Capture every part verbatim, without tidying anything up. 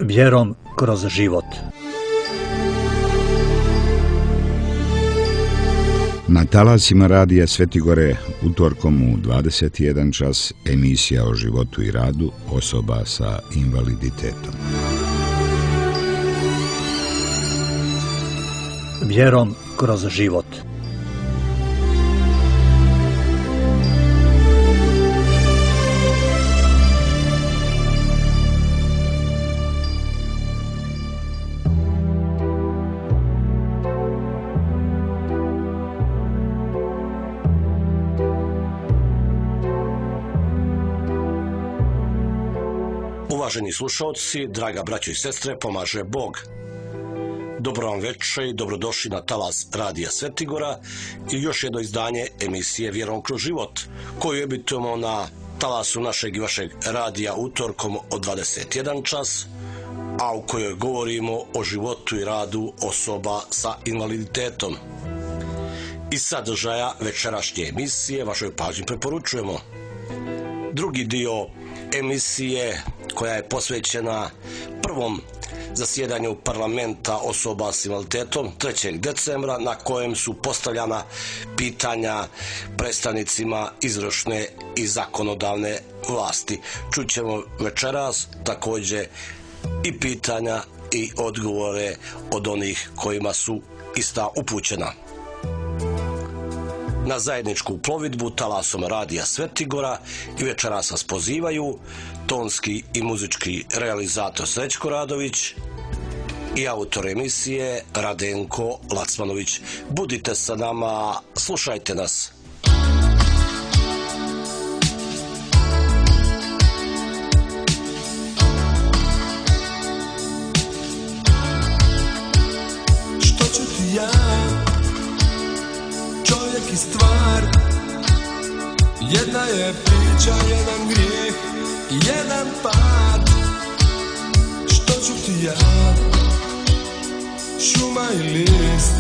Vjerom kroz život. Na talasima radija Svetigore utorkom u dvadeset jedan čas emisija o životu i radu osoba sa invaliditetom. Vjerom kroz život. Uvaženi slušalci, draga braćo i sestre, pomaže Bog. Dobro vam večer i dobrodošli na talas radija Svetigora i još jedno izdanje emisije Vjerom kroz život, koju emitujemo na talasu našeg i vašeg radija utorkom od dvadeset jedan čas, a u kojoj govorimo o životu i radu osoba sa invaliditetom. Iz sadržaja večerašnje emisije vašoj pažnji preporučujemo drugi dio emisije koja je posvećena prvom zasjedanju parlamenta osoba s invaliditetom trećeg decembra, na kojem su postavljana pitanja predstavnicima izvršne i zakonodavne vlasti. Čućemo večeras također i pitanja i odgovore od onih kojima su ista upućena. Na zajedničku plovidbu talasom radija Svetigora i večeras vas pozivaju tonski i muzički realizator Srećko Radović i autor emisije Radenko Lacmanović. Budite sa nama, slušajte nas. Što ću ti ja, čovjek i stvar, jedna je priča, jedan grijeh i jedan pad. Što ću ti ja, šuma i list,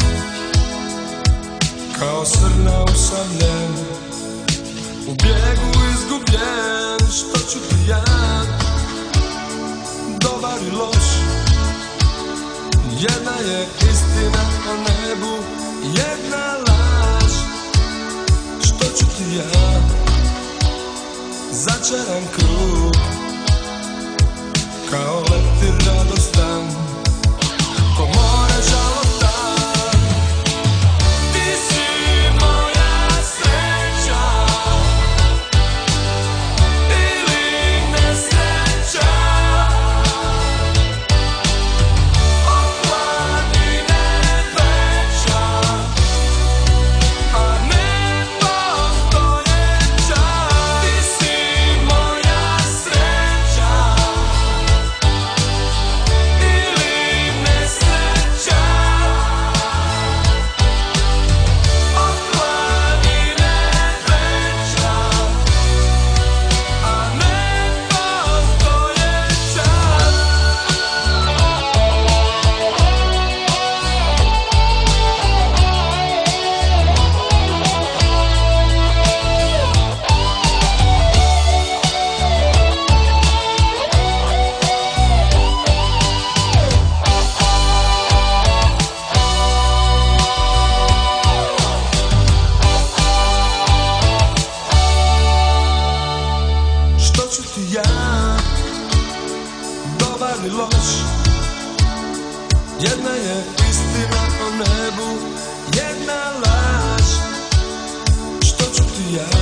kao srna usamljen, u bijegu izgubljen. Što ću ti ja, dobar i loš, jedna je istina o nebu, jedna laž. Što ću ti ja, začaran krug, kao leptir radostan, ko more žalostan. Ti si moja sreća ili nesreća, od planine veća, a ne postojeća. Ti si moja sreća ili nesreća, od planine veća, a ne postojeća. Što ću ti ja, dobar i loš, jedna je istina o nebu, jedna laž. Što ću ti ja,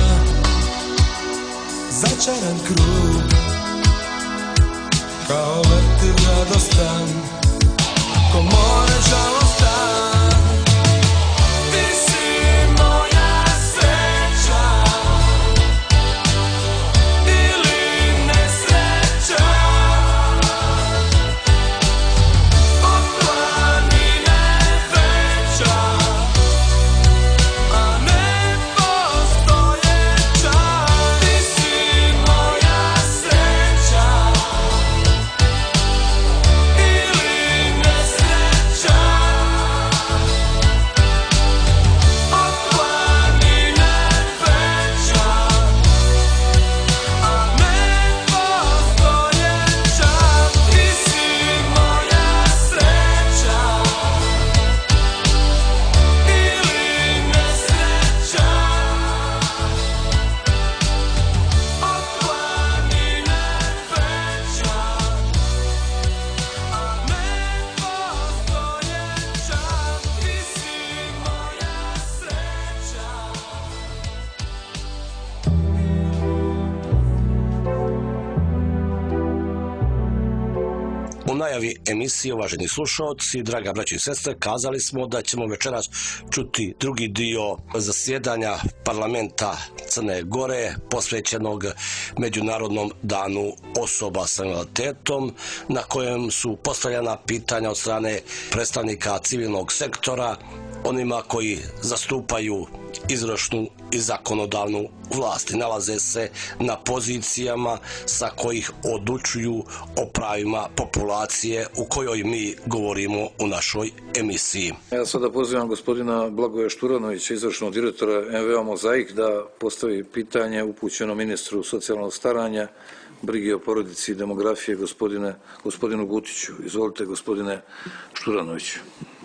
začaran krug, kao leptir radostan, ko more žalostan. Ti si moja sreća ili nesreća, od planine veća, a ne postojeća. Ti si moja sreća ili U najavi emisije, uvaženi slušalci, draga braćo i sestre, kazali smo da ćemo večeras čuti drugi dio zasjedanja parlamenta Crne Gore posvećenog Međunarodnom danu osoba sa invaliditetom, na kojem su postavljena pitanja od strane predstavnika civilnog sektora, onima koji zastupaju izvršnu i zakonodavnu vlast i nalaze se na pozicijama sa kojih odlučuju o pravima populacije u kojoj mi govorimo u našoj emisiji. Ja sada pozivam gospodina Blagoja Šturanovića, izvršnog direktora M V A Mozaik, da postavi pitanje upućeno ministru socijalnog staranja, brige o porodici i demografije, gospodine, gospodinu Gutiću. Izvolite, gospodine Šturanoviću.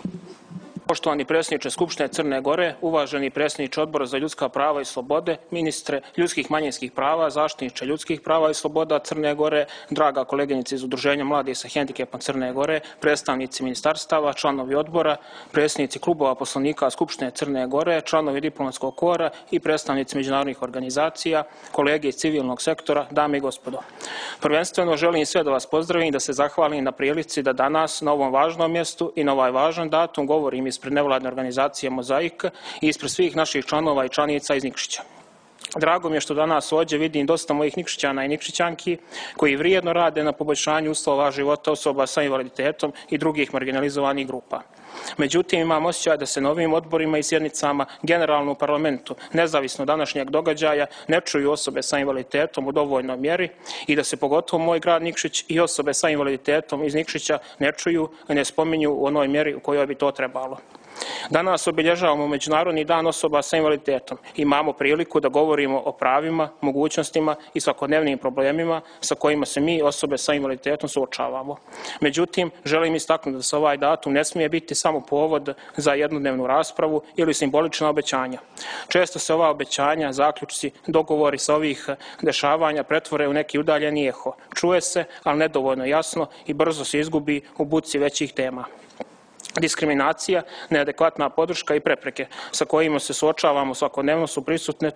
Poštovani predsjedniče Skupštine Crne Gore, uvaženi predsjedniče Odbora za ljudska prava i slobode, ministre ljudskih manjinskih prava, zaštitniče ljudskih prava i sloboda Crne Gore, draga koleginice iz Udruženja mladih sa hendikepom Crne Gore, predstavnici ministarstava, članovi odbora, predsjednici klubova poslanika Skupštine Crne Gore, članovi diplomatskog kora i predstavnici međunarodnih organizacija, kolege iz civilnog sektora, dame i gospodo. Prvenstveno želim sve da vas pozdravim i da se zahvalim na prilici da danas na ovom važnom mjestu i na ovaj važan datum govorim ispred nevladne organizacije Mozaik i ispred svih naših članova i članica iz Nikšića. Drago mi je što danas ovdje vidim dosta mojih Nikšićana i Nikšićanki koji vrijedno rade na poboljšanju uslova života osoba sa invaliditetom i drugih marginalizovanih grupa. Međutim, imam osjećaj da se na ovim odborima i sjednicama generalno u parlamentu, nezavisno današnjeg događaja, ne čuju osobe sa invaliditetom u dovoljnoj mjeri i da se pogotovo moj grad Nikšić i osobe sa invaliditetom iz Nikšića ne čuju i ne spominju u onoj mjeri u kojoj bi to trebalo. Danas obilježavamo Međunarodni dan osoba sa invaliditetom. Imamo priliku da govorimo o pravima, mogućnostima i svakodnevnim problemima sa kojima se mi, osobe sa invaliditetom, suočavamo. Međutim, želim istaknuti da se ovaj datum ne smije biti samo povod za jednodnevnu raspravu ili simbolična obećanja. Često se ova obećanja, zaključci, dogovori sa ovih dešavanja pretvore u neki udaljeni eho. Čuje se, ali nedovoljno jasno i brzo se izgubi u buci većih tema. Diskriminacija, neadekvatna podrška i prepreke sa kojima se suočavamo svakodnevno su prisutne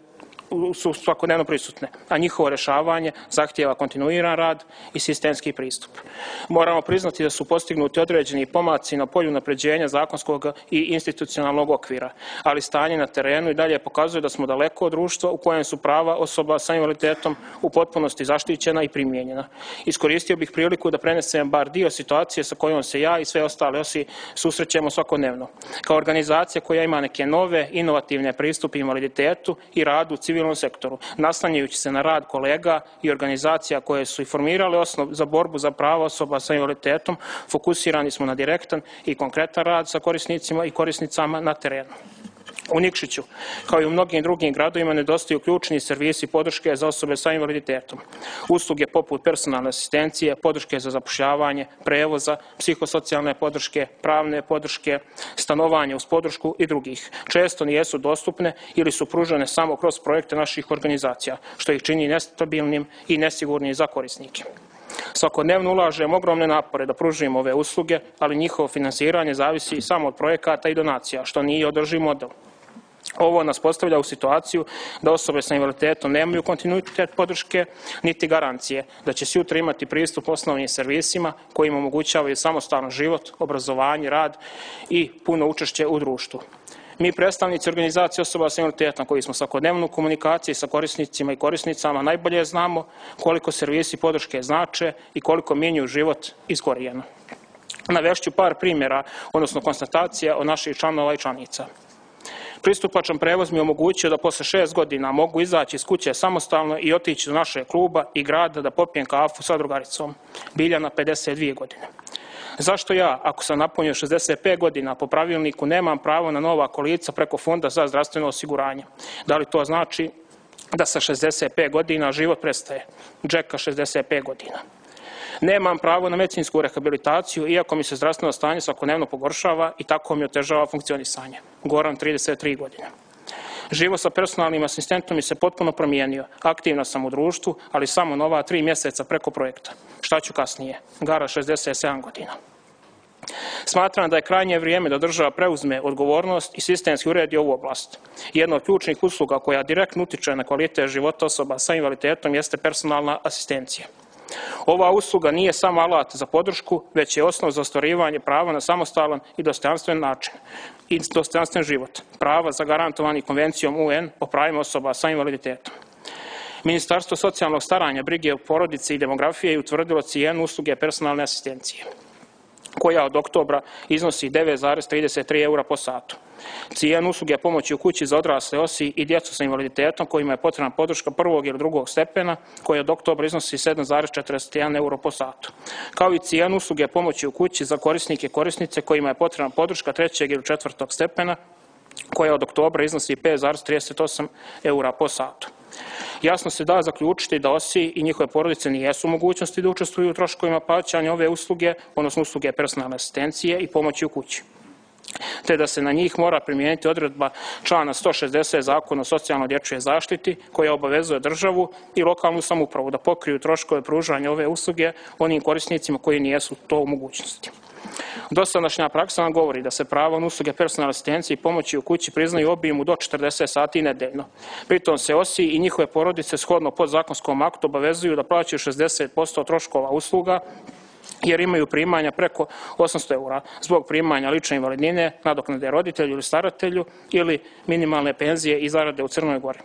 su svakodnevno prisutne, a njihovo rješavanje zahtijeva kontinuiran rad i sistemski pristup. Moramo priznati da su postignuti određeni pomaci na polju unapređenja zakonskog i institucionalnog okvira, ali stanje na terenu i dalje pokazuje da smo daleko od društva u kojem su prava osoba sa invaliditetom u potpunosti zaštićena i primijenjena. Iskoristio bih priliku da prenesem bar dio situacije sa kojom se ja i sve ostale osi susrećemo svakodnevno. Kao organizacija koja ima neke nove, inovativne pristupe invaliditetu i radu u civilnom sektoru, naslanjajući se na rad kolega i organizacija koje su i formirale osnov za borbu za prava osoba sa invaliditetom, fokusirani smo na direktan i konkretan rad sa korisnicima i korisnicama na terenu. U Nikšiću, kao i u mnogim drugim gradovima, nedostaju ključni servisi podrške za osobe sa invaliditetom. Usluge poput personalne asistencije, podrške za zapošljavanje, prevoza, psihosocijalne podrške, pravne podrške, stanovanje uz podršku i drugih. Često nijesu dostupne ili su pružene samo kroz projekte naših organizacija, što ih čini nestabilnim i nesigurnim za korisnike. Svakodnevno ulažemo ogromne napore da pružimo ove usluge, ali njihovo finansiranje zavisi i samo od projekata i donacija, što nije održiv model. Ovo nas postavlja u situaciju da osobe sa invaliditetom nemaju kontinuitet podrške niti garancije da će sutra imati pristup osnovnim servisima koji im omogućavaju samostalan život, obrazovanje, rad i puno učešće u društvu. Mi, predstavnici organizacije osoba sa invaliditetom koji smo svakodnevno u komunikaciji sa korisnicima i korisnicama, najbolje znamo koliko servisi podrške znače i koliko mijenjaju život iz korijena. Navešću par primjera, odnosno konstatacija od naših članova i članica. Pristupačan prevoz mi omogućio da posle šest godina mogu izaći iz kuće samostalno i otići do našeg kluba i grada da popijem kafu sa drugaricom. Biljana, pedeset dvije godine. Zašto ja, ako sam napunio šezdeset pet godina, po pravilniku nemam pravo na nova kolica preko Fonda za zdravstveno osiguranje? Da li to znači da sa šezdeset pet godina život prestaje? Džeka, šezdeset pet godina. Nemam pravo na medicinsku rehabilitaciju, iako mi se zdravstveno stanje svakodnevno pogoršava i tako mi otežava funkcionisanje. Goran, trideset tri godine. Život sa personalnim asistentom mi se potpuno promijenio. Aktivna sam u društvu, ali samo nova tri mjeseca preko projekta. Šta ću kasnije? Gara, šezdeset sedam godina. Smatram da je krajnje vrijeme da država preuzme odgovornost i sistemski uredi ovu oblast. Jedna od ključnih usluga koja direktno utiče na kvalitet života osoba sa invaliditetom jeste personalna asistencija. Ova usluga nije samo alat za podršku, već je osnov za ostvarivanje prava na samostalan i dostojanstven način i dostojanstven život, prava zagarantovani Konvencijom U N o pravima osoba sa invaliditetom. Ministarstvo socijalnog staranja, brige o porodici i demografije je utvrdilo cijenu usluge personalne asistencije, koja od oktobra iznosi devet zarez trideset tri eura po satu. Cijenu usluge pomoći u kući za odrasle osobe i djecu sa invaliditetom kojima je potrebna podrška prvog ili drugog stepena, koja od oktobra iznosi sedam zarez četrdeset jedan euro po satu. Kao i cijenu usluge pomoći u kući za korisnike i korisnice kojima je potrebna podrška trećeg ili četvrtog stepena, koja od oktobra iznosi pet zarez trideset osam eura po satu. Jasno se da zaključiti da osobe i njihove porodice nijesu u mogućnosti da učestvuju u troškovima plaćanja ove usluge, odnosno usluge personalne asistencije i pomoći u kući, te da se na njih mora primijeniti odredba člana sto šezdeset Zakona o socijalnoj dječjoj zaštiti, koja obavezuje državu i lokalnu samoupravu da pokriju troškove pružanja ove usluge onim korisnicima koji nijesu to u mogućnosti. Dosadašnja praksa nam govori da se pravo na usluge personalne asistencije i pomoći u kući priznaju u obimu do četrdeset sati nedeljno. Pritom se osobe i njihove porodice shodno podzakonskom aktu obavezuju da plaćaju šezdeset posto troškova usluga, jer imaju primanja preko osamsto eura zbog primanja lične invalidnine, nadoknade roditelju ili staratelju ili minimalne penzije i zarade u Crnoj Gori.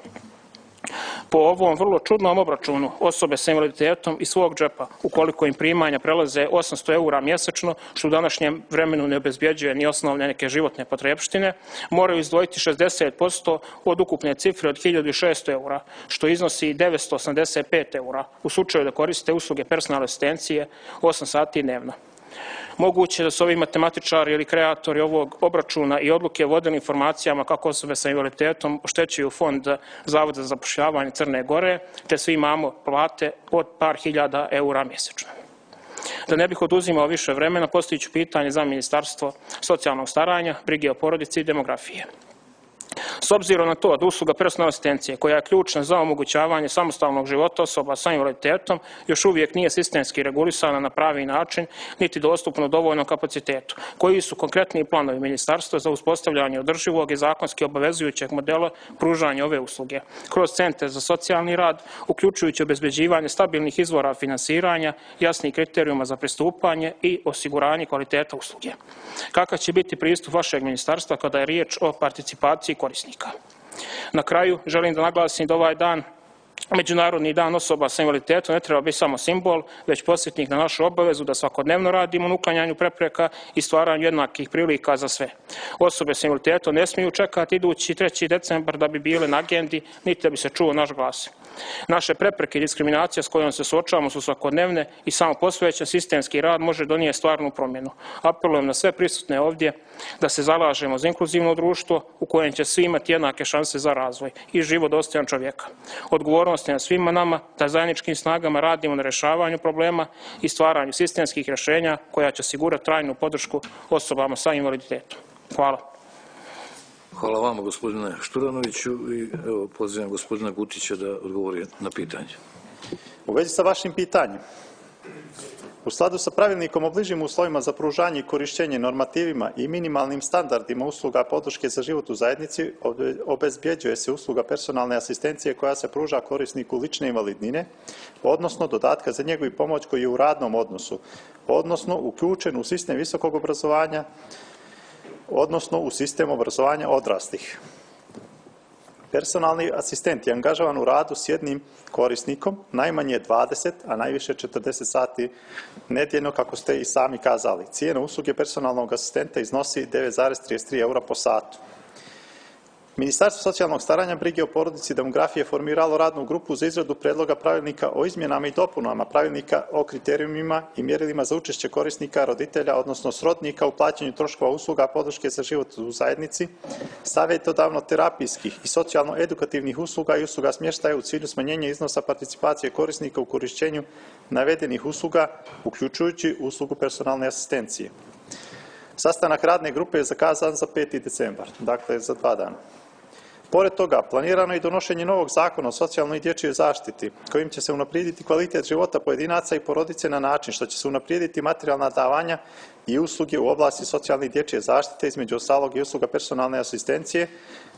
Po ovom vrlo čudnom obračunu osobe sa invaliditetom iz svog džepa, ukoliko im primanja prelaze osamsto eura mjesečno, što u današnjem vremenu ne obezbjeđuje ni osnovne neke životne potrepštine, moraju izdvojiti šezdeset posto od ukupne cifre od hiljadu šessto eura, što iznosi devetsto osamdeset pet eura u slučaju da koriste usluge personalne asistencije osam sati dnevno. Moguće da su ovi matematičari ili kreatori ovog obračuna i odluke vodili informacijama kako osobe sa invaliditetom oštećuju fond Zavoda za zapošljavanje Crne Gore, te svi imamo plate od par hiljada eura mjesečno. Da ne bih oduzimao više vremena, postavit ću pitanje za Ministarstvo socijalnog staranja, brige o porodici i demografije. S obzirom na to da usluga personalne asistencije, koja je ključna za omogućavanje samostalnog života osoba sa invaliditetom, još uvijek nije sistemski regulisana na pravi način, niti dostupno dovoljnom kapacitetu, koji su konkretni planovi Ministarstva za uspostavljanje održivog i zakonski obavezujućeg modela pružanja ove usluge kroz centre za socijalni rad, uključujući obezbeđivanje stabilnih izvora finansiranja, jasnih kriterijuma za pristupanje i osiguranje kvaliteta usluge. Kakav će biti pristup vašeg ministarstva kada je riječ o participaciji korisnika? Na kraju želim da naglasim da ovaj dan, Međunarodni dan osoba sa invaliditetom, ne treba biti samo simbol, već podsjetnik na našu obavezu da svakodnevno radimo na uklanjanju prepreka i stvaranju jednakih prilika za sve. Osobe sa invaliditetom ne smiju čekati idući treći decembar da bi bile na agendi, niti da bi se čuo naš glas. Naše prepreke i diskriminacija s kojom se suočavamo su svakodnevne i samo posvećen sistemski rad može donijeti stvarnu promjenu. Apelujem na sve prisutne ovdje da se zalažemo za inkluzivno društvo u kojem će svi imati jednake šanse za razvoj i život dostojan čovjeka. Odgovornost je na svima nama da zajedničkim snagama radimo na rješavanju problema i stvaranju sistemskih rješenja koja će osigurati trajnu podršku osobama sa invaliditetom. Hvala. Hvala vama, gospodine Šturanoviću, i evo, pozivam gospodina Gutića da odgovori na pitanje. U vezi sa vašim pitanjem, u skladu sa pravilnikom o bližim uslovima za pružanje i korištenje normativima i minimalnim standardima usluga podrške za život u zajednici, obezbjeđuje se usluga personalne asistencije koja se pruža korisniku lične invalidnine, odnosno dodatka za njegu i pomoć koji je u radnom odnosu, odnosno uključen u sistem visokog obrazovanja, odnosno u sistem obrazovanja odraslih. Personalni asistent je angažovan u radu s jednim korisnikom, najmanje dvadeset, a najviše četrdeset sati nedjeljno, kako ste i sami kazali. Cijena usluge personalnog asistenta iznosi devet zarez trideset tri eura po satu. Ministarstvo socijalnog staranja, brige o porodici i demografije formiralo radnu grupu za izradu predloga pravilnika o izmjenama i dopunama pravilnika o kriterijumima i mjerilima za učešće korisnika, roditelja, odnosno srodnika u plaćanju troškova usluga podrške za život u zajednici, savjetodavno-terapijskih i socijalno-edukativnih usluga i usluga smještaja u cilju smanjenja iznosa participacije korisnika u korištenju navedenih usluga, uključujući uslugu personalne asistencije. Sastanak radne grupe je zakazan za peti decembar, dakle za dva dana. Pored toga, planirano je i donošenje novog zakona o socijalnoj i dječjoj zaštiti, kojim će se unaprijediti kvalitet života pojedinaca i porodice na način što će se unaprijediti materijalna davanja i usluge u oblasti socijalne i dječje zaštite, između ostalog i usluga personalne asistencije,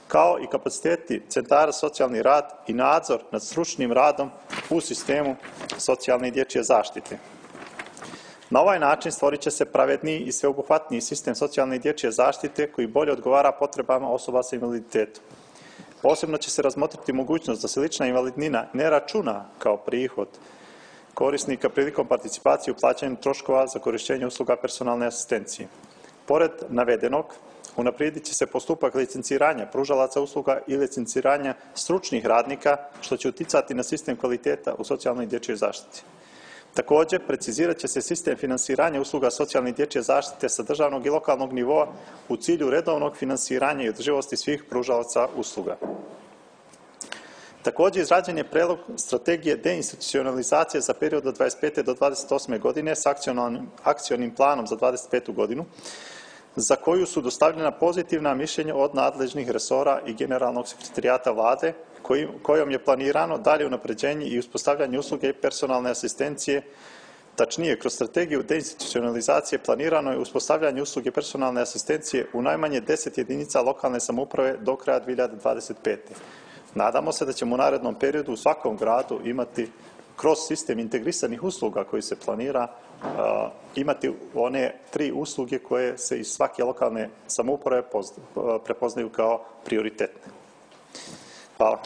kao i kapaciteti centara socijalni rad i nadzor nad stručnim radom u sistemu socijalne i dječje zaštite. Na ovaj način stvorit će se pravedniji i sveobuhvatniji sistem socijalne i dječje zaštite koji bolje odgovara potrebama osoba sa invaliditetom. Posebno će se razmotriti mogućnost da se lična invalidnina ne računa kao prihod korisnika prilikom participacije u plaćanju troškova za korištenje usluga personalne asistencije. Pored navedenog, unaprijedit će se postupak licenciranja pružalaca usluga i licenciranja stručnih radnika, što će uticati na sistem kvaliteta u socijalnoj i dječjoj zaštiti. Također, precizirat će se sistem finansiranja usluga socijalne i dječje zaštite sa državnog i lokalnog nivoa u cilju redovnog finansiranja i održivosti svih pružalaca usluga. Također, izrađen je predlog strategije deinstitucionalizacije za period od dvadeset pete do dvadeset osme godine s akcionim planom za dvadeset petu godinu, za koju su dostavljena pozitivna mišljenja od nadležnih resora i Generalnog sekretarijata Vlade, kojom je planirano dalje unapređenje i uspostavljanje usluge personalne asistencije. Tačnije, kroz strategiju deinstitucionalizacije planirano je uspostavljanje usluge personalne asistencije u najmanje deset jedinica lokalne samouprave do kraja dvije hiljade dvadeset pete. Nadamo se da ćemo u narednom periodu u svakom gradu imati kroz sistem integrisanih usluga koji se planira imati one tri usluge koje se iz svake lokalne samouprave prepoznaju kao prioritetne. Hvala.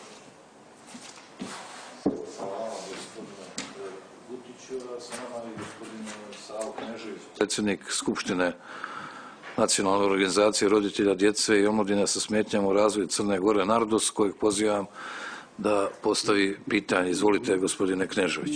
Predsjednik Skupštine Nacionalne organizacije roditelja djece i omladine sa smetnjama u razvoju Crne Gore Nardos, kojeg pozivam da postavi pitanje. Izvolite, gospodine Knežević.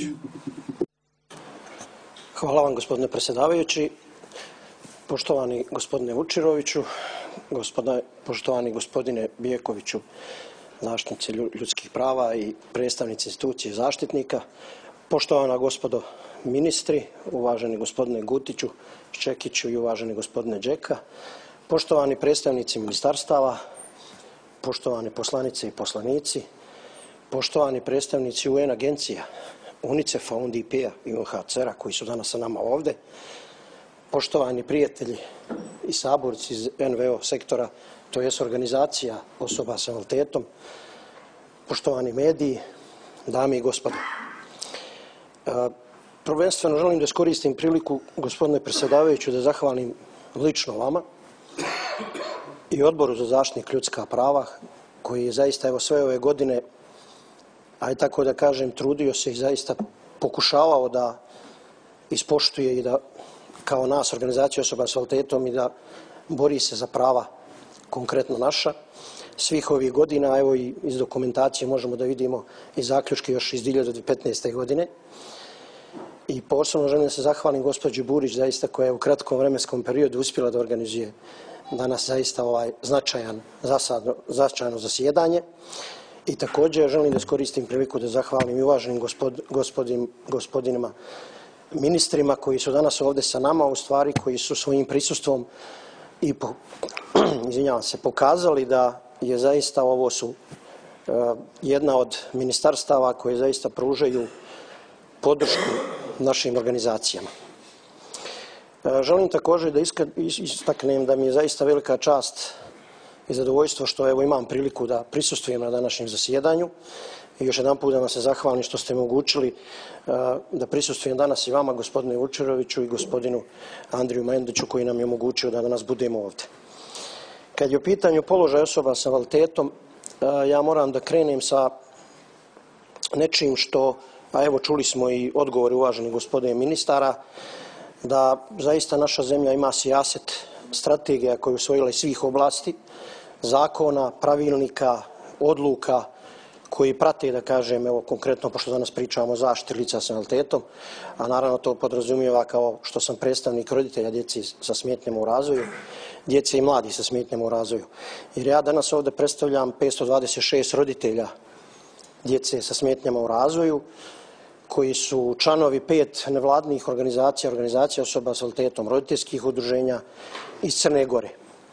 Hvala vam, gospodine predsjedavajući. Poštovani gospodine Vučiroviću, gospodine, poštovani gospodine Bijekoviću, zaštitnici ljudskih prava i predstavnici institucije zaštitnika, poštovana gospodo ministri, uvaženi gospodine Gutiću, Ščekiću i uvaženi gospodine Đeka, poštovani predstavnici ministarstava, poštovane poslanice i poslanici, poštovani predstavnici U N agencija, UNICEF-a, U N D P-a i U N H C R-a koji su danas sa nama ovde, poštovani prijatelji i saborci iz N V O sektora, to je organizacija osoba sa invaliditetom, poštovani mediji, dame i gospodo. Prvenstveno želim da iskoristim priliku, gospodine predsjedavajući, da zahvalim lično vama i Odboru za zaštitu ljudska prava, koji je zaista evo sve ove godine, aj tako da kažem, trudio se i zaista pokušavao da ispoštuje i da kao nas, organizacija osoba sa invaliditetom, i da bori se za prava konkretno naša. Svih ovih godina, evo i iz dokumentacije možemo da vidimo i zaključke još iz dvije hiljade petnaeste. godine. I posebno želim da se zahvalim gospođi Burić, zaista koja je u kratkom vremenskom periodu uspjela da organizuje danas zaista ovaj značajan, zasadno, značajno zasjedanje. I također želim da iskoristim priliku da zahvalim i uvaženim gospod, gospodin, gospodinima ministrima koji su danas ovdje sa nama, u stvari koji su svojim prisustvom i po, izvinjavam se, pokazali da je zaista ovo su uh, jedna od ministarstava koje zaista pružaju podršku našim organizacijama. Uh, želim također da istaknem da mi je zaista velika čast i zadovoljstvo što evo imam priliku da prisustvujem na današnjem zasjedanju. I još jedan put da vam se zahvalim što ste mi omogućili uh, da prisustvujem danas i vama, gospodine Vučiroviću, i gospodinu Andriju Mendiću, koji nam je omogućio da danas budemo ovdje. Kad je u pitanju položaj osoba sa invaliditetom, uh, ja moram da krenem sa nečim što, a evo čuli smo i odgovori uvaženih gospodine ministara, da zaista naša zemlja ima sijaset strategija koje je usvojila iz svih oblasti, zakona, pravilnika, odluka koji prate, da kažem, evo konkretno, pošto danas pričamo o zaštiti lica sa invaliditetom, a naravno to podrazumijeva kao što sam predstavnik roditelja djeci sa smetnjama u razvoju, djece i mladih sa smetnjama u razvoju. Jer ja danas ovdje predstavljam petsto dvadeset šest roditelja djece sa smetnjama u razvoju, koji su članovi pet nevladinih organizacija, organizacija osoba sa invaliditetom, roditeljskih udruženja iz Crne Gore.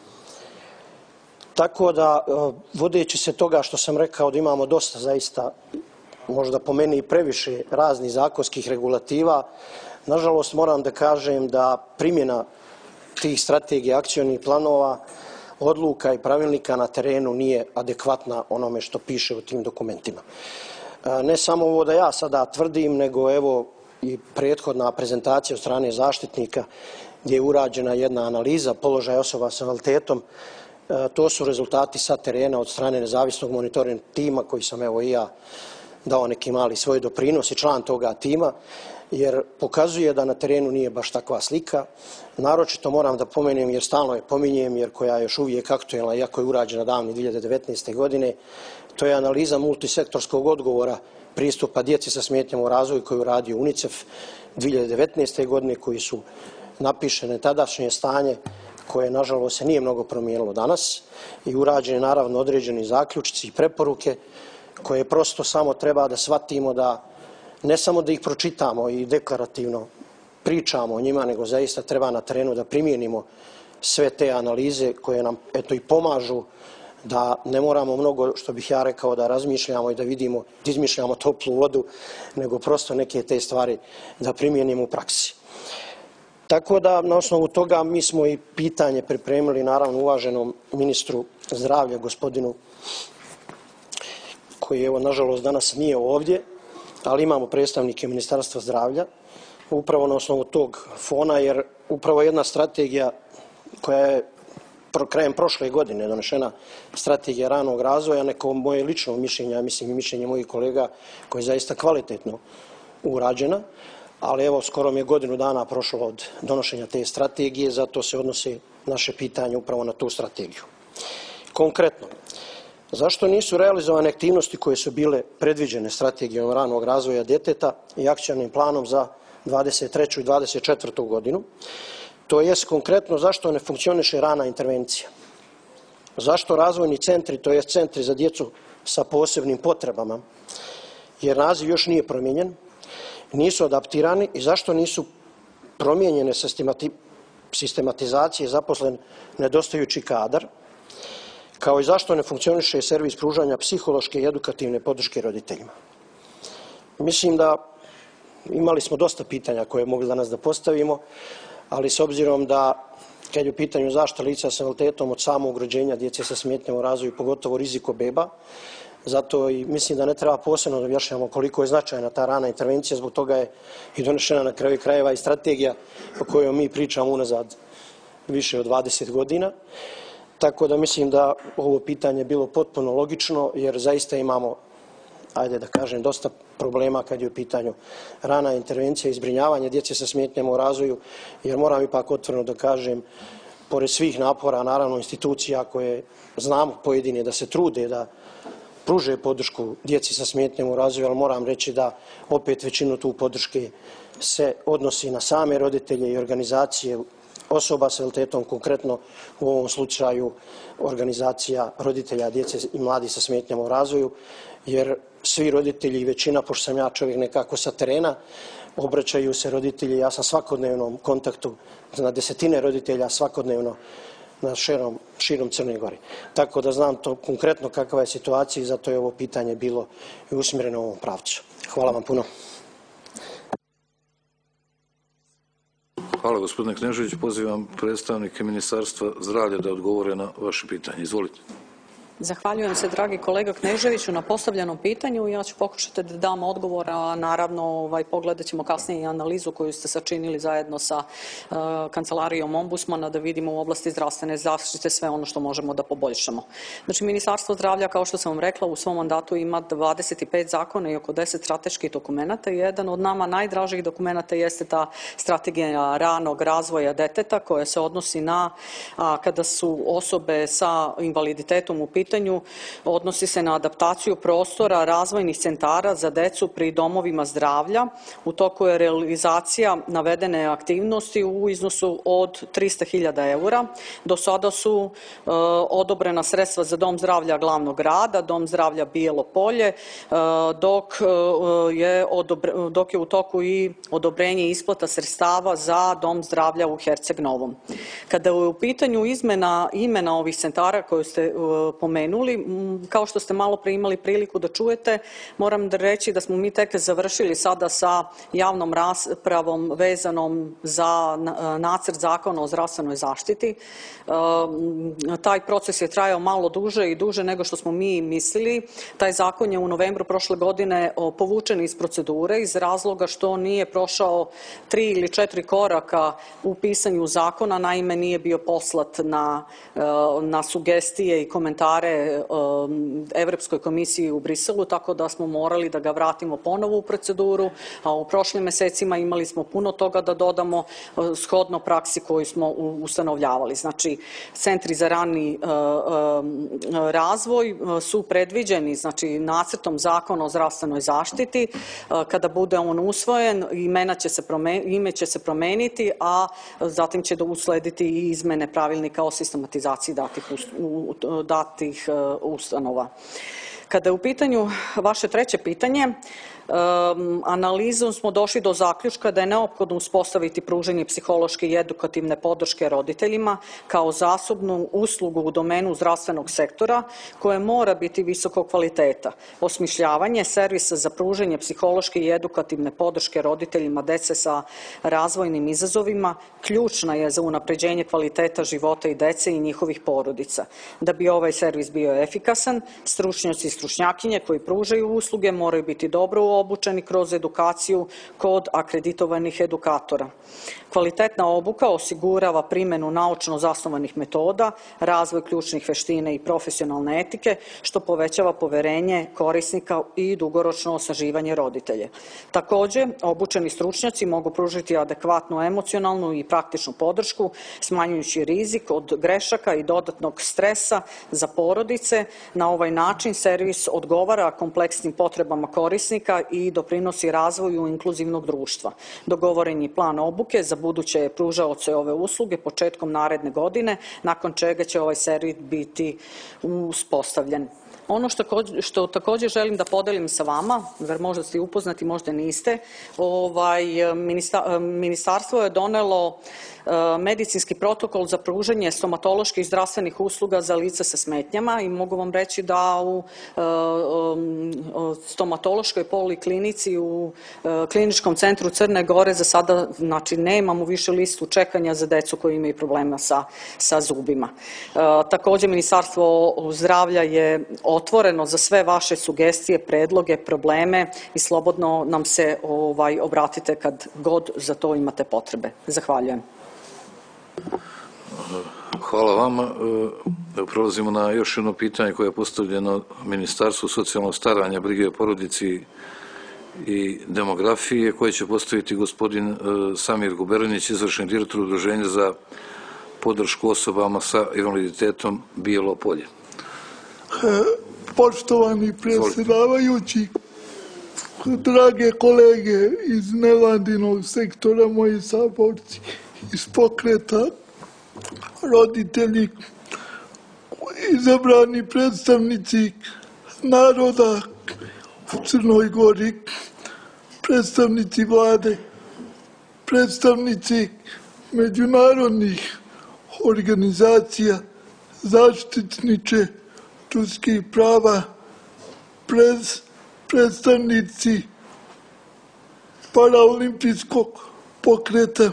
Tako da, vodeći se toga što sam rekao da imamo dosta zaista, možda po meni i previše raznih zakonskih regulativa, nažalost moram da kažem da primjena tih strategija, akcionih planova, odluka i pravilnika na terenu nije adekvatna onome što piše u tim dokumentima. Ne samo ovo da ja sada tvrdim, nego evo i prethodna prezentacija od strane zaštitnika gdje je urađena jedna analiza položaja osoba s invaliditetom. To su rezultati sa terena od strane nezavisnog monitoring tima koji sam evo i ja dao neki mali svoj doprinos i član toga tima, jer pokazuje da na terenu nije baš takva slika. Naročito moram da pomenem, jer stalno je pominjem, jer koja je još uvijek aktuelna, iako je urađena davne dvije hiljade devetnaeste. godine, to je analiza multisektorskog odgovora pristupa djeci sa smetnjama u razvoju koju je uradio UNICEF dvije hiljade devetnaeste. godine, koji su napišene tadašnje stanje koje nažalost se nije mnogo promijenilo danas i urađene naravno određeni zaključci i preporuke koje prosto samo treba da shvatimo da ne samo da ih pročitamo i deklarativno pričamo o njima, nego zaista treba na terenu da primijenimo sve te analize koje nam eto i pomažu da ne moramo mnogo, što bih ja rekao, da razmišljamo i da vidimo, da izmišljamo toplu vodu, nego prosto neke te stvari da primijenimo u praksi. Tako da na osnovu toga mi smo i pitanje pripremili naravno uvaženom ministru zdravlja, gospodinu, koji evo nažalost danas nije ovdje, ali imamo predstavnike Ministarstva zdravlja, upravo na osnovu tog fona, jer upravo jedna strategija koja je krajem prošle godine donešena, strategija ranog razvoja, neko moje lično mišljenje, mislim i mišljenje mojih kolega, koja je zaista kvalitetno urađena, ali evo skoro mi je godinu dana prošlo od donošenja te strategije, zato se odnose naše pitanje upravo na tu strategiju. Konkretno, zašto nisu realizovane aktivnosti koje su bile predviđene strategijom ranog razvoja djeteta i akcionim planom za dvadeset treću i dvadeset četvrtu. godinu? To jest konkretno zašto ne funkcioniše rana intervencija? Zašto razvojni centri, to jest centri za djecu sa posebnim potrebama, jer naziv još nije promijenjen, nisu adaptirani i zašto nisu promijenjene sistematizacije, zaposlen nedostajući kadar, kao i zašto ne funkcioniše servis pružanja psihološke i edukativne podrške roditeljima. Mislim da imali smo dosta pitanja koje mogli danas da postavimo, ali s obzirom da kad je u pitanju zaštita lica s invaliditetom od samog rođenja djece sa smetnjama u razvoju, pogotovo riziko beba, zato i mislim da ne treba posebno da objašnjavamo koliko je značajna ta rana intervencija, zbog toga je i donešena na kraju krajeva i strategija o kojoj mi pričamo unazad više od dvadeset godina. Tako da mislim da ovo pitanje je bilo potpuno logično, jer zaista imamo, ajde da kažem, dosta problema kad je u pitanju rana intervencija i zbrinjavanje djece sa smetnjama u razvoju, jer moram ipak otvoreno da kažem, pored svih napora, naravno institucija koje znamo pojedine da se trude da pruže podršku djeci sa smetnjama u razvoju, ali moram reći da opet većinu tu podrške se odnosi na same roditelje i organizacije osoba s invaliditetom, konkretno u ovom slučaju organizacija roditelja djece i mladih sa smetnjama u razvoju, jer svi roditelji i većina, pošto sam ja čovjek nekako sa terena, obraćaju se roditelji, ja sam svakodnevnom kontaktu na desetine roditelja svakodnevno na širom, širom Crne Gore. Tako da znam to konkretno kakva je situacija i zato je ovo pitanje bilo i usmjereno u ovom pravcu. Hvala vam puno. Hvala gospodine Knežević. Pozivam predstavnike Ministarstva zdravlja da odgovore na vaše pitanje. Izvolite. Zahvaljujem se, dragi kolega Kneževiću, na postavljenom pitanju. Ja ću pokušati da dam odgovor, a naravno ovaj, pogledat ćemo kasnije i analizu koju ste sačinili zajedno sa uh, kancelarijom ombudsmana, da vidimo u oblasti zdravstvene zaštite sve ono što možemo da poboljšamo. Znači, Ministarstvo zdravlja, kao što sam vam rekla, u svom mandatu ima dvadeset pet zakona i oko deset strateških dokumenata. Jedan od nama najdražih dokumenata jeste ta strategija ranog razvoja deteta, koja se odnosi na a, kada su osobe sa invaliditetom u pitanju, odnosi se na adaptaciju prostora razvojnih centara za decu pri domovima zdravlja. U toku je realizacija navedene aktivnosti u iznosu od trista hiljada eura. Do sada su e, odobrena sredstva za Dom zdravlja glavnog grada, Dom zdravlja Bijelo Polje, e, dok, e, je odobre, dok je u toku i odobrenje isplata sredstava za Dom zdravlja u Herceg Novom. Kada je u pitanju izmena imena ovih centara koje ste e, pomenuli, spomenuli. Kao što ste malo prije imali priliku da čujete, moram da reći da smo mi tek završili sada sa javnom raspravom vezanom za nacrt zakona o zdravstvenoj zaštiti. Taj proces je trajao malo duže i duže nego što smo mi mislili. Taj zakon je u novembru prošle godine povučen iz procedure iz razloga što nije prošao tri ili četiri koraka u pisanju zakona, naime nije bio poslat na, na sugestije i komentare Evropskoj komisiji u Briselu, tako da smo morali da ga vratimo ponovo u proceduru, a u prošlim mesecima imali smo puno toga da dodamo shodno praksi koju smo ustanovljavali. Znači, centri za rani razvoj su predviđeni, znači, nacrtom zakona o zdravstvenoj zaštiti. Kada bude on usvojen, imena će se promeniti, ime će se promeniti, a zatim će da uslediti i izmene pravilnika o sistematizaciji datih, datih ustanova. Kada je u pitanju vaše treće pitanje, analizom smo došli do zaključka da je neophodno uspostaviti pružanje psihološke i edukativne podrške roditeljima kao zasebnu uslugu u domenu zdravstvenog sektora koje mora biti visokog kvaliteta. Osmišljavanje servisa za pružanje psihološke i edukativne podrške roditeljima dece sa razvojnim izazovima ključna je za unapređenje kvaliteta života i dece i njihovih porodica. Da bi ovaj servis bio efikasan, stručnjaci i stručnjakinje koji pružaju usluge moraju biti dobro obučeni kroz edukaciju kod akreditovanih edukatora. Kvalitetna obuka osigurava primjenu naučno zasnovanih metoda, razvoj ključnih veština i profesionalne etike, što povećava poverenje korisnika i dugoročno osnaživanje roditelja. Također, obučeni stručnjaci mogu pružiti adekvatnu emocionalnu i praktičnu podršku, smanjujući rizik od grešaka i dodatnog stresa za porodice. Na ovaj način servis odgovara kompleksnim potrebama korisnika i doprinosi razvoju inkluzivnog društva. Dogovoren je plan obuke za buduće pružaoce ove usluge početkom naredne godine, nakon čega će ovaj servis biti uspostavljen. Ono što, što također želim da podelim sa vama, jer možda ste upoznati, možda niste, ovaj, ministar, ministarstvo je donelo medicinski protokol za pružanje stomatoloških i zdravstvenih usluga za lica sa smetnjama i mogu vam reći da u stomatološkoj poliklinici u Kliničkom centru Crne Gore za sada, znači, nemamo više listu čekanja za decu koji imaju problema sa, sa zubima. Također, Ministarstvo zdravlja je otvoreno za sve vaše sugestije, predloge, probleme i slobodno nam se ovaj, obratite kad god za to imate potrebe. Zahvaljujem. Hvala vama. Prelazimo na još jedno pitanje koje je postavljeno Ministarstvu socijalnog staranja, brige o porodici i demografije, koje će postaviti gospodin Samir Guberinić, izvršni direktor Udruženja za podršku osobama sa invaliditetom Bijelo Polje. Poštovani predsjedavajući, drage kolege iz nevladinog sektora, moji saborci iz pokreta, roditelji, izabrani predstavnici naroda u Crnoj Gori, predstavnici vlade, predstavnici međunarodnih organizacija, zaštitniče ljudskih prava, prez, predstavnici paraolimpijskog pokreta.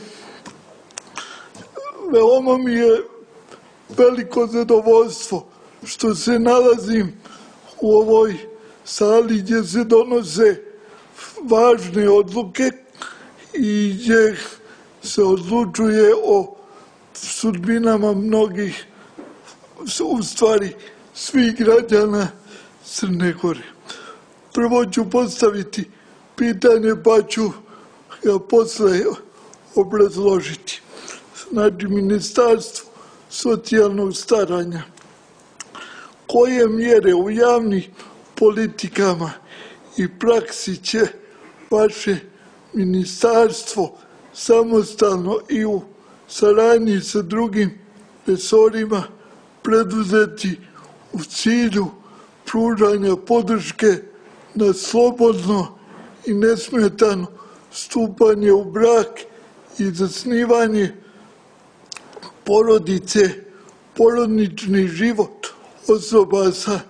Veoma mi je veliko zadovoljstvo što se nalazim u ovoj sali gdje se donose važne odluke i gdje se odlučuje o sudbinama mnogih, u stvari svih građana Crne Gore. Prvo ću postaviti pitanje pa ću ga posle obrazložiti. Znači, Ministarstvo socijalnog staranja, koje mjere u javnim politikama i praksi će vaše ministarstvo samostalno i u saradnji sa drugim resorima preduzeti u cilju pružanja podrške na slobodno i nesmetano stupanje u brak i zasnivanje porodice, porodični život osoba sa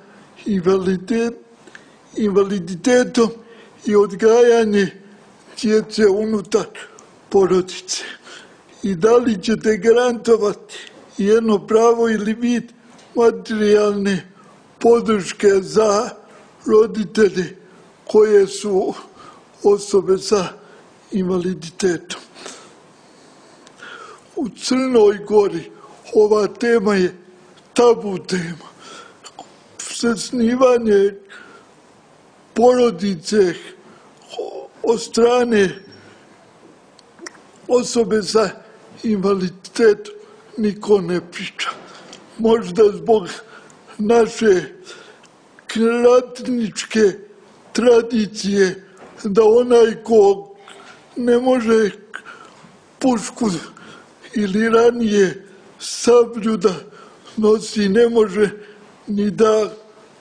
invaliditetom i odgajanje djece unutar porodice. I da li ćete garantovati jedno pravo ili vid materijalne podrške za roditelje koje su osobe sa invaliditetom. U Crnoj Gori ova tema je tabu tema. Zasnivanje porodice od strane osobe sa invaliditetom niko ne priča. Možda zbog naše ratničke tradicije da onaj ko ne može pušku ili ranije sablju da nosi, ne može ni da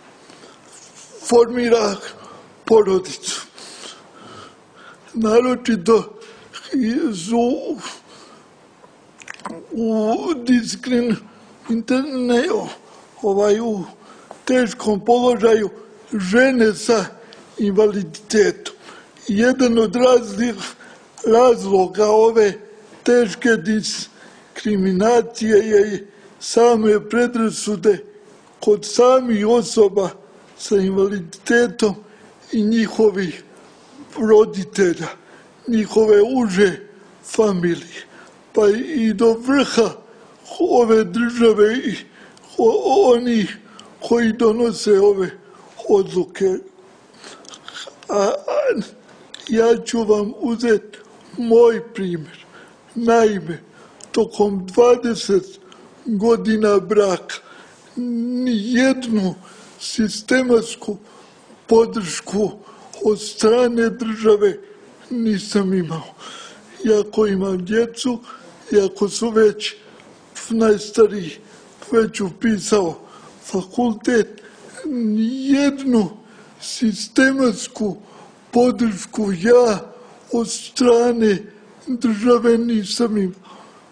formira porodicu. Naročito su u diskriminaciji, ovaj, u teškom položaju žene sa invaliditetom. Jedan od razloga ove teške diskriminacije je same predrasude kod samih osoba sa invaliditetom i njihovih roditelja, njihove uže familije, pa i do vrha ove države i onih koji donose ove odluke. A ja ću vam uzeti moj primjer. Naime, tokom dvadeset godina braka nijednu sistematsku podršku od strane države nisam imao. Iako imam djecu, iako su već najstariji, već upisao fakultet, nijednu sistematsku podršku ja od strane države nisam imao.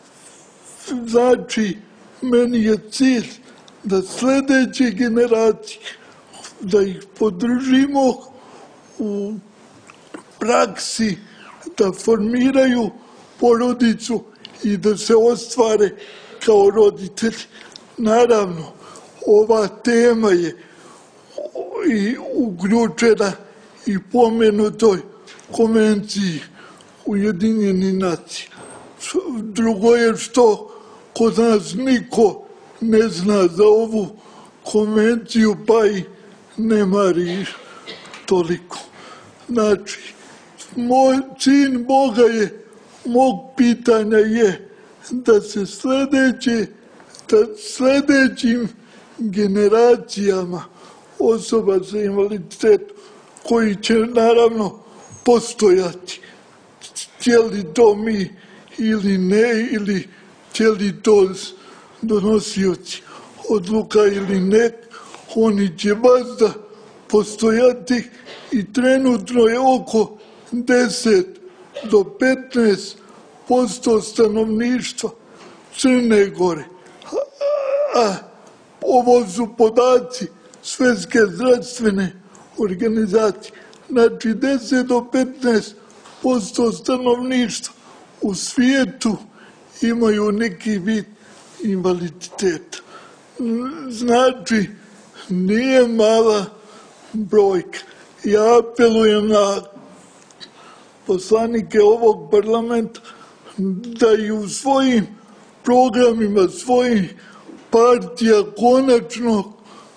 Znači, meni je cilj da sljedeće generacije, da ih podržimo u praksi, da formiraju porodicu i da se ostvare kao roditelji. Naravno, ova tema je i uključena i pomenutoj konvenciji Ujedinjenih nacija. Drugo je što kod nas niko ne zna za ovu konvenciju, pa i ne mari toliko. Znači, moj cilj Boga je, mog pitanja je da se sljedeće, da sljedećim generacijama osoba sa invaliditetom, koji će naravno postojati, htjeli to mi ili ne, ili htjeli to donosioci odluka ili ne, oni će vazda postojati i trenutno je oko deset do petnaest posto stanovništva Crne Gore. A ovo su podaci Svjetske zdravstvene organizacije. Znači deset do petnaest posto stanovništva u svijetu imaju neki vid invaliditeta. Znači, nije mala brojka. Ja apelujem na poslanike ovog parlamenta da i u svojim programima svojih partija konačno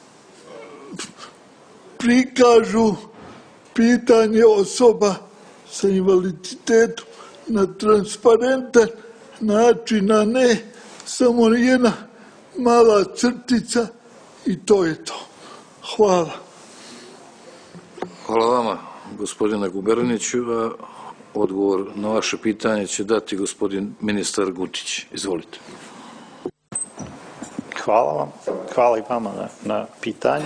prikažu pitanje osoba sa invaliditetom na transparentan način, a ne samo jedna mala crtica i to je to. Hvala. Hvala vama, gospodine Guberniću. A odgovor na vaše pitanje će dati gospodin ministar Gutić. Izvolite. Hvala vam. Hvala i vama na, na pitanju.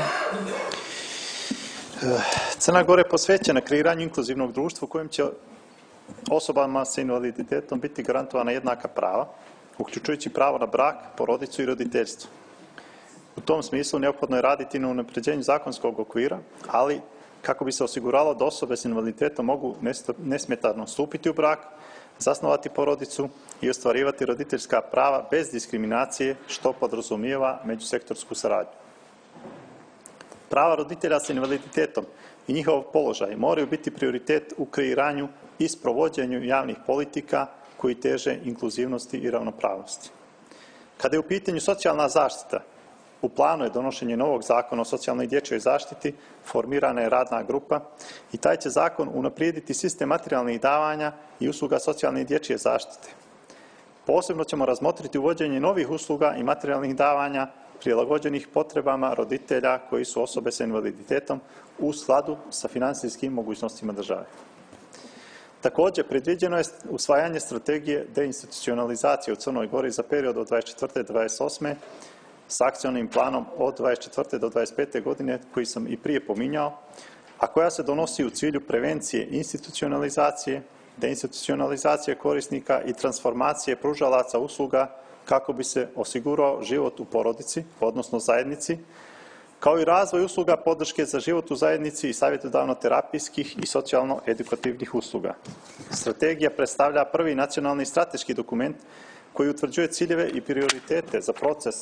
Crna Gora je posvećena kreiranju inkluzivnog društva u kojem će osobama sa invaliditetom biti garantovana jednaka prava, uključujući pravo na brak, porodicu i roditeljstvo. U tom smislu neophodno je raditi na unapređenju zakonskog okvira, ali kako bi se osiguralo da osobe s invaliditetom mogu nesmetano stupiti u brak, zasnovati porodicu i ostvarivati roditeljska prava bez diskriminacije, što podrazumijeva međusektorsku saradnju. Prava roditelja s invaliditetom i njihov položaj moraju biti prioritet u kreiranju i sprovođenju javnih politika koji teže inkluzivnosti i ravnopravnosti. Kada je u pitanju socijalna zaštita, u planu je donošenje novog zakona o socijalnoj i dječjoj zaštiti, formirana je radna grupa i taj će zakon unaprijediti sistem materijalnih davanja i usluga socijalne i dječje zaštite. Posebno ćemo razmotriti uvođenje novih usluga i materijalnih davanja prilagođenih potrebama roditelja koji su osobe sa invaliditetom u skladu sa financijskim mogućnostima države. Također, predviđeno je usvajanje strategije deinstitucionalizacije u Crnoj Gori za period od dvadeset četvrte do dvadeset osme s akcionim planom od dvadeset četvrte do dvadeset pete godine, koji sam i prije pominjao, a koja se donosi u cilju prevencije institucionalizacije, deinstitucionalizacije korisnika i transformacije pružalaca usluga kako bi se osigurao život u porodici, odnosno zajednici, kao i razvoj usluga podrške za život u zajednici i savjetodavno-terapijskih i socijalno-edukativnih usluga. Strategija predstavlja prvi nacionalni strateški dokument koji utvrđuje ciljeve i prioritete za proces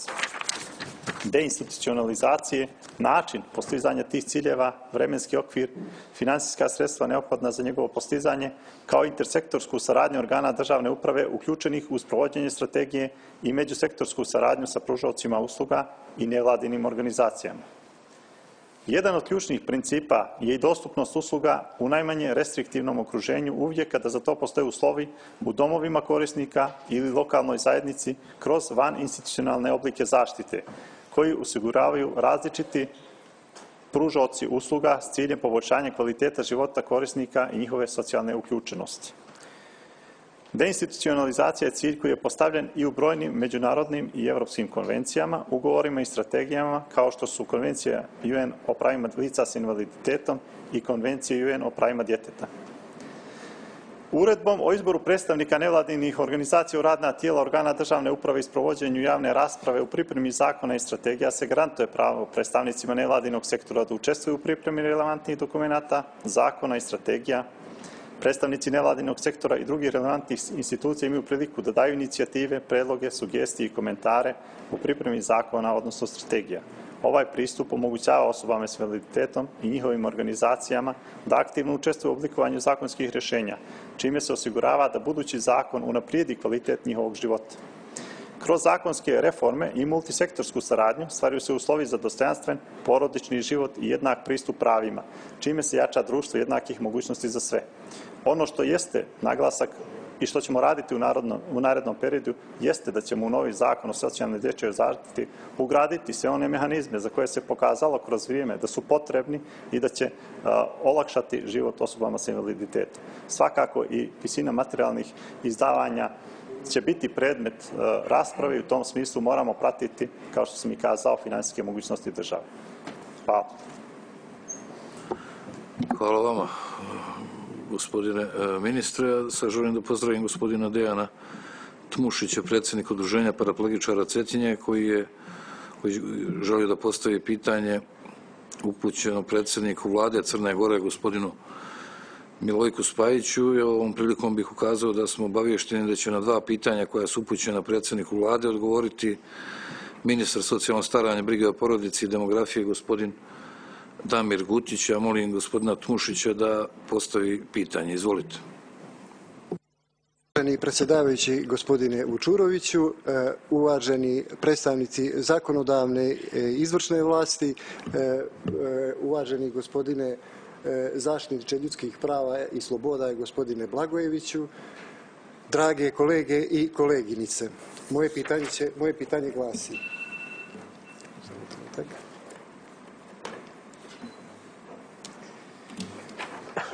deinstitucionalizacije, način postizanja tih ciljeva, vremenski okvir, financijska sredstva neophodna za njegovo postizanje, kao intersektorsku saradnju organa državne uprave uključenih u sprovođenje strategije i međusektorsku saradnju sa pružaocima usluga i nevladinim organizacijama. Jedan od ključnih principa je i dostupnost usluga u najmanje restriktivnom okruženju uvijek kada za to postoje uslovi u domovima korisnika ili lokalnoj zajednici kroz vaninstitucionalne oblike zaštite, koji osiguravaju različiti pružaoci usluga s ciljem poboljšanja kvaliteta života korisnika i njihove socijalne uključenosti. Deinstitucionalizacija je cilj koji je postavljen i u brojnim međunarodnim i europskim konvencijama, ugovorima i strategijama, kao što su Konvencija U N o pravima lica s invaliditetom i Konvencija U N o pravima djeteta. Uredbom o izboru predstavnika nevladinih organizacija u radna tijela organa državne uprave i sprovođenju javne rasprave u pripremi zakona i strategija se garantuje pravo predstavnicima nevladinog sektora da učestvuju u pripremi relevantnih dokumenata, zakona i strategija. Predstavnici nevladinog sektora i drugih relevantnih institucija imaju priliku da daju inicijative, predloge, sugestije i komentare u pripremi zakona, odnosno strategija. Ovaj pristup omogućava osobama s invaliditetom i njihovim organizacijama da aktivno učestvuju u oblikovanju zakonskih rješenja, čime se osigurava da budući zakon unaprijedi kvalitet njihovog života. Kroz zakonske reforme i multisektorsku saradnju stvaraju se uslovi za dostojanstven porodični život i jednak pristup pravima, čime se jača društvo jednakih mogućnosti za sve. Ono što jeste naglasak i što ćemo raditi u, narodno, u narednom periodu jeste da ćemo u novi zakon o socijalnoj i dječjoj zaštiti ugraditi sve one mehanizme za koje se pokazalo kroz vrijeme da su potrebni i da će uh, olakšati život osobama s invaliditetom. Svakako i visina materijalnih izdavanja će biti predmet uh, rasprave i u tom smislu moramo pratiti, kao što sam i kazao, financijske mogućnosti države. Hvala. Hvala vama, gospodine ministre. Sad želim da pozdravim gospodina Dejana Tmušića, predsjednik Udruženja paraplegičara Cetinje, koji je koji želi da postavi pitanje upućeno predsjedniku vlade Crne Gore, gospodinu Milojku Spajiću. I ovom prilikom bih ukazao da smo obavješteni da će na dva pitanja koja su upućena predsjedniku vlade odgovoriti ministar socijalnog staranja, brige o porodici i demografije, gospodin Damir Gutić. Ja molim gospodina Tmušića da postavi pitanje. Izvolite. Uvaženi predsjedavajući gospodine Vučuroviću, uvaženi predstavnici zakonodavne izvršne vlasti, uvaženi gospodine zaštitniče ljudskih prava i sloboda gospodine Blagojeviću, drage kolege i koleginice. Moje pitanje, će, moje pitanje glasi.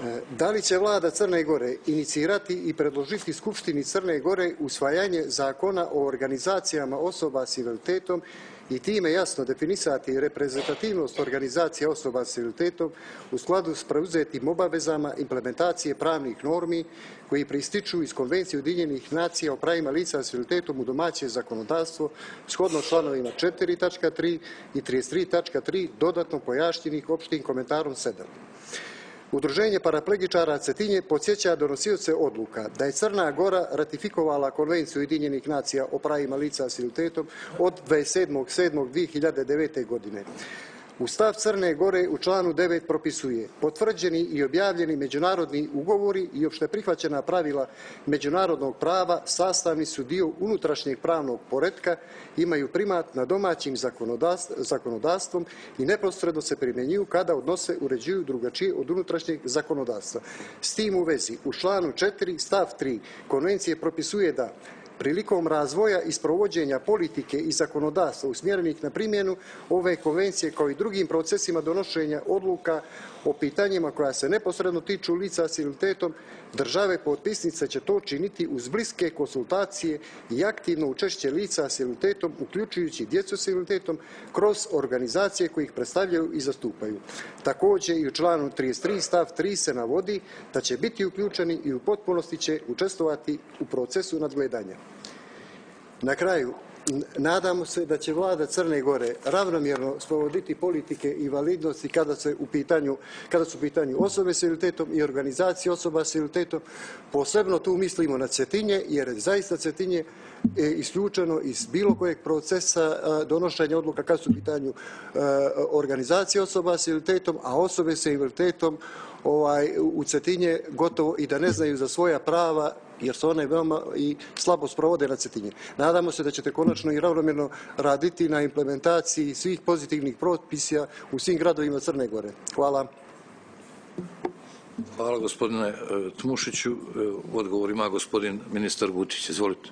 Da li će vlada Crne Gore inicirati i predložiti Skupštini Crne Gore usvajanje zakona o organizacijama osoba s invaliditetom i time jasno definisati reprezentativnost organizacija osoba s invaliditetom u skladu s preuzetim obavezama implementacije pravnih normi koji prističu iz Konvencije Ujedinjenih nacija o pravima lica s invaliditetom u domaće zakonodavstvo shodno članovima četiri tačka tri i trideset tri tačka tri dodatno pojašnjenih opštim komentarom sedam. Udruženje paraplegičara Cetinje podsjeća donosioce odluka da je Crna Gora ratifikovala Konvenciju Ujedinjenih nacija o pravima lica s invaliditetom od dvadeset sedmog sedmog dve hiljade devete. godine. Ustav Crne Gore u članu devet propisuje potvrđeni i objavljeni međunarodni ugovori i opšte prihvaćena pravila međunarodnog prava sastavni su dio unutrašnjeg pravnog poretka, imaju primat na domaćim zakonodavstvom i neposredno se primjenjuju kada odnose uređuju drugačije od unutrašnjeg zakonodavstva. S tim u vezi u članu četiri stav tri Konvencije propisuje da prilikom razvoja i sprovođenja politike i zakonodavstva usmjerenih na primjenu ove konvencije kao i drugim procesima donošenja odluka o pitanjima koja se neposredno tiču lica s invaliditetom, države potpisnice će to činiti uz bliske konsultacije i aktivno učešće lica s invaliditetom, uključujući djecu s invaliditetom, kroz organizacije koje ih predstavljaju i zastupaju. Također i u članu trideset tri stav tri se navodi da će biti uključeni i u potpunosti će učestvovati u procesu nadgledanja. Na kraju, nadamo se da će vlada Crne Gore ravnomjerno sprovoditi politike invalidnosti kada, se u pitanju, kada su u pitanju osobe s invaliditetom i organizacije osoba s invaliditetom. Posebno tu mislimo na Cetinje, jer zaista Cetinje je isključeno iz bilo kojeg procesa donošenja odluka kada su u pitanju organizacije osoba s invaliditetom, a osobe s invaliditetom ovaj, u Cetinje gotovo i da ne znaju za svoja prava, jer se one veoma i slabo sprovode na Cetinje. Nadamo se da ćete konačno i ravnomjerno raditi na implementaciji svih pozitivnih propisa u svim gradovima Crne Gore. Hvala. Hvala gospodine Tmušiću. Odgovor ima gospodin ministar Gutić. Izvolite.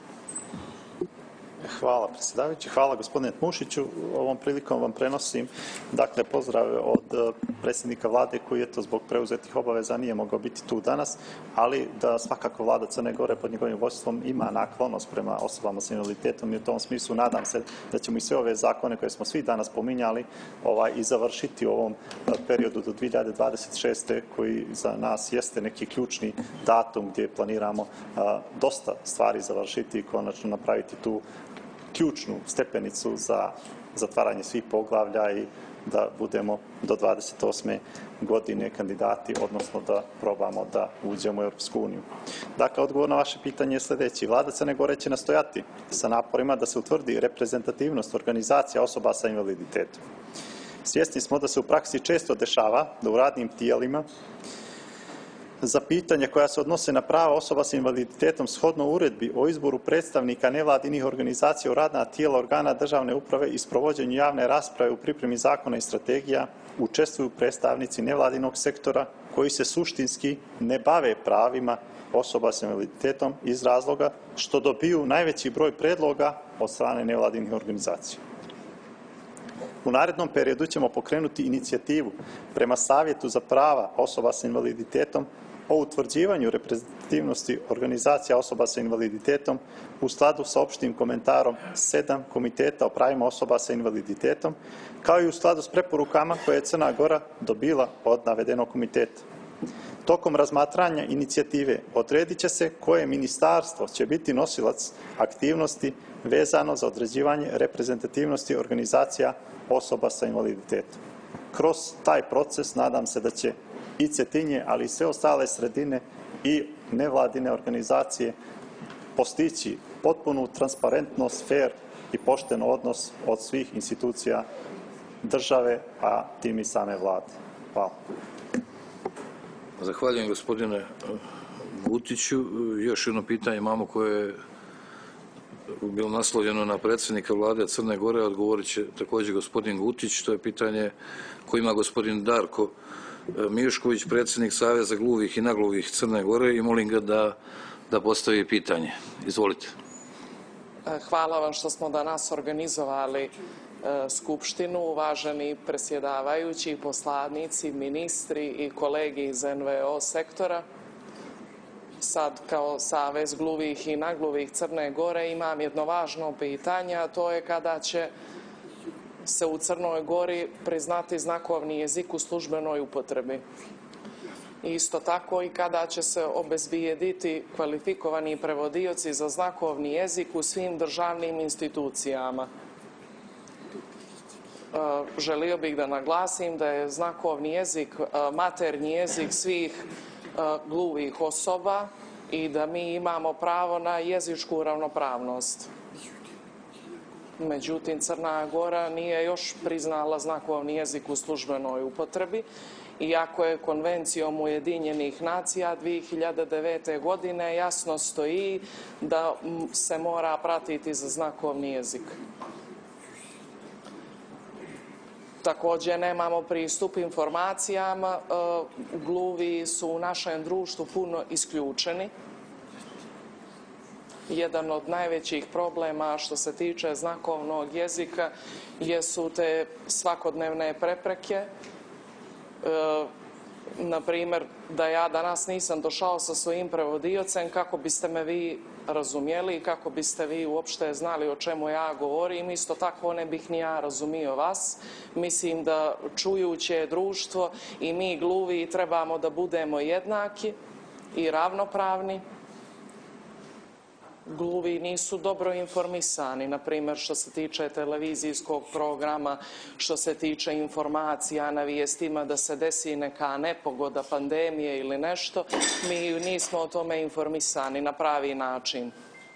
Hvala predsjedavajući, hvala gospodine Tmušiću. Ovom prilikom vam prenosim dakle pozdrave od predsjednika vlade koji je to zbog preuzetih obaveza nije mogao biti tu danas, ali da svakako vlada Crne Gore pod njegovim vodstvom ima naklonost prema osobama s invaliditetom i u tom smislu nadam se da ćemo i sve ove zakone koje smo svi danas pominjali ovaj, i završiti u ovom periodu do dvije hiljade dvadeset šeste. koji za nas jeste neki ključni datum gdje planiramo a, dosta stvari završiti i konačno napraviti tu ključnu stepenicu za zatvaranje svih poglavlja i da budemo do dvadeset osme. godine kandidati, odnosno da probamo da uđemo u Europsku uniju. Dakle, odgovor na vaše pitanje je sljedeći. Vlada Crne Gore će nastojati sa naporima da se utvrdi reprezentativnost organizacija osoba sa invaliditetom. Svjesni smo da se u praksi često dešava da u radnim tijelima za pitanja koja se odnose na prava osoba s invaliditetom shodno uredbi o izboru predstavnika nevladinih organizacija u radna tijela organa državne uprave i sprovođenju javne rasprave u pripremi zakona i strategija učestvuju predstavnici nevladinog sektora koji se suštinski ne bave pravima osoba s invaliditetom iz razloga što dobiju najveći broj predloga od strane nevladinih organizacija. U narednom periodu ćemo pokrenuti inicijativu prema Savjetu za prava osoba s invaliditetom o utvrđivanju reprezentativnosti organizacija osoba sa invaliditetom u skladu sa opštim komentarom sedam Komiteta o pravima osoba sa invaliditetom, kao i u skladu s preporukama koje je Crna Gora dobila od navedenog komiteta. Tokom razmatranja inicijative odredit će se koje ministarstvo će biti nosilac aktivnosti vezano za određivanje reprezentativnosti organizacija osoba sa invaliditetom. Kroz taj proces nadam se da će i Cetinje, ali i sve ostale sredine i nevladine organizacije postići potpunu transparentnost, fer i pošten odnos od svih institucija države, a tim i same vlade. Hvala. Zahvaljujem gospodine Gutiću. Još jedno pitanje imamo koje je bilo naslovljeno na predsjednika vlade Crne Gore, odgovorit će također gospodin Gutić. To je pitanje koje ima gospodin Darko Mišković, predsjednik Saveza gluvih i nagluvih Crne Gore, i molim ga da, da postavi pitanje. Izvolite. Hvala vam što smo danas organizovali Skupštinu, uvaženi predsjedavajući, poslanici, ministri i kolegi iz en ve o sektora. Sad kao Savez gluvih i nagluvih Crne Gore imam jedno važno pitanje, a to je kada će se u Crnoj Gori priznati znakovni jezik u službenoj upotrebi. Isto tako i kada će se obezbijediti kvalifikovani prevodioci za znakovni jezik u svim državnim institucijama. Želio bih da naglasim da je znakovni jezik maternji jezik svih gluvih osoba i da mi imamo pravo na jezičku ravnopravnost. Međutim, Crna Gora nije još priznala znakovni jezik u službenoj upotrebi, iako je Konvencijom Ujedinjenih nacija dvije hiljade devete. godine jasno stoji da se mora pratiti za znakovni jezik. Također nemamo pristup informacijama, gluvi su u našem društvu puno isključeni. Jedan od najvećih problema što se tiče znakovnog jezika jesu te svakodnevne prepreke. Na primjer, da ja danas nisam došao sa svojim prevodiocem, kako biste me vi razumjeli i kako biste vi uopšte znali o čemu ja govorim, isto tako ne bih ni ja razumio vas. Mislim da čujuće društvo i mi gluvi trebamo da budemo jednaki i ravnopravni. Gluvi nisu dobro informisani, na primjer što se tiče televizijskog programa, što se tiče informacija na vijestima da se desi neka nepogoda, pandemije ili nešto, mi nismo o tome informisani na pravi način.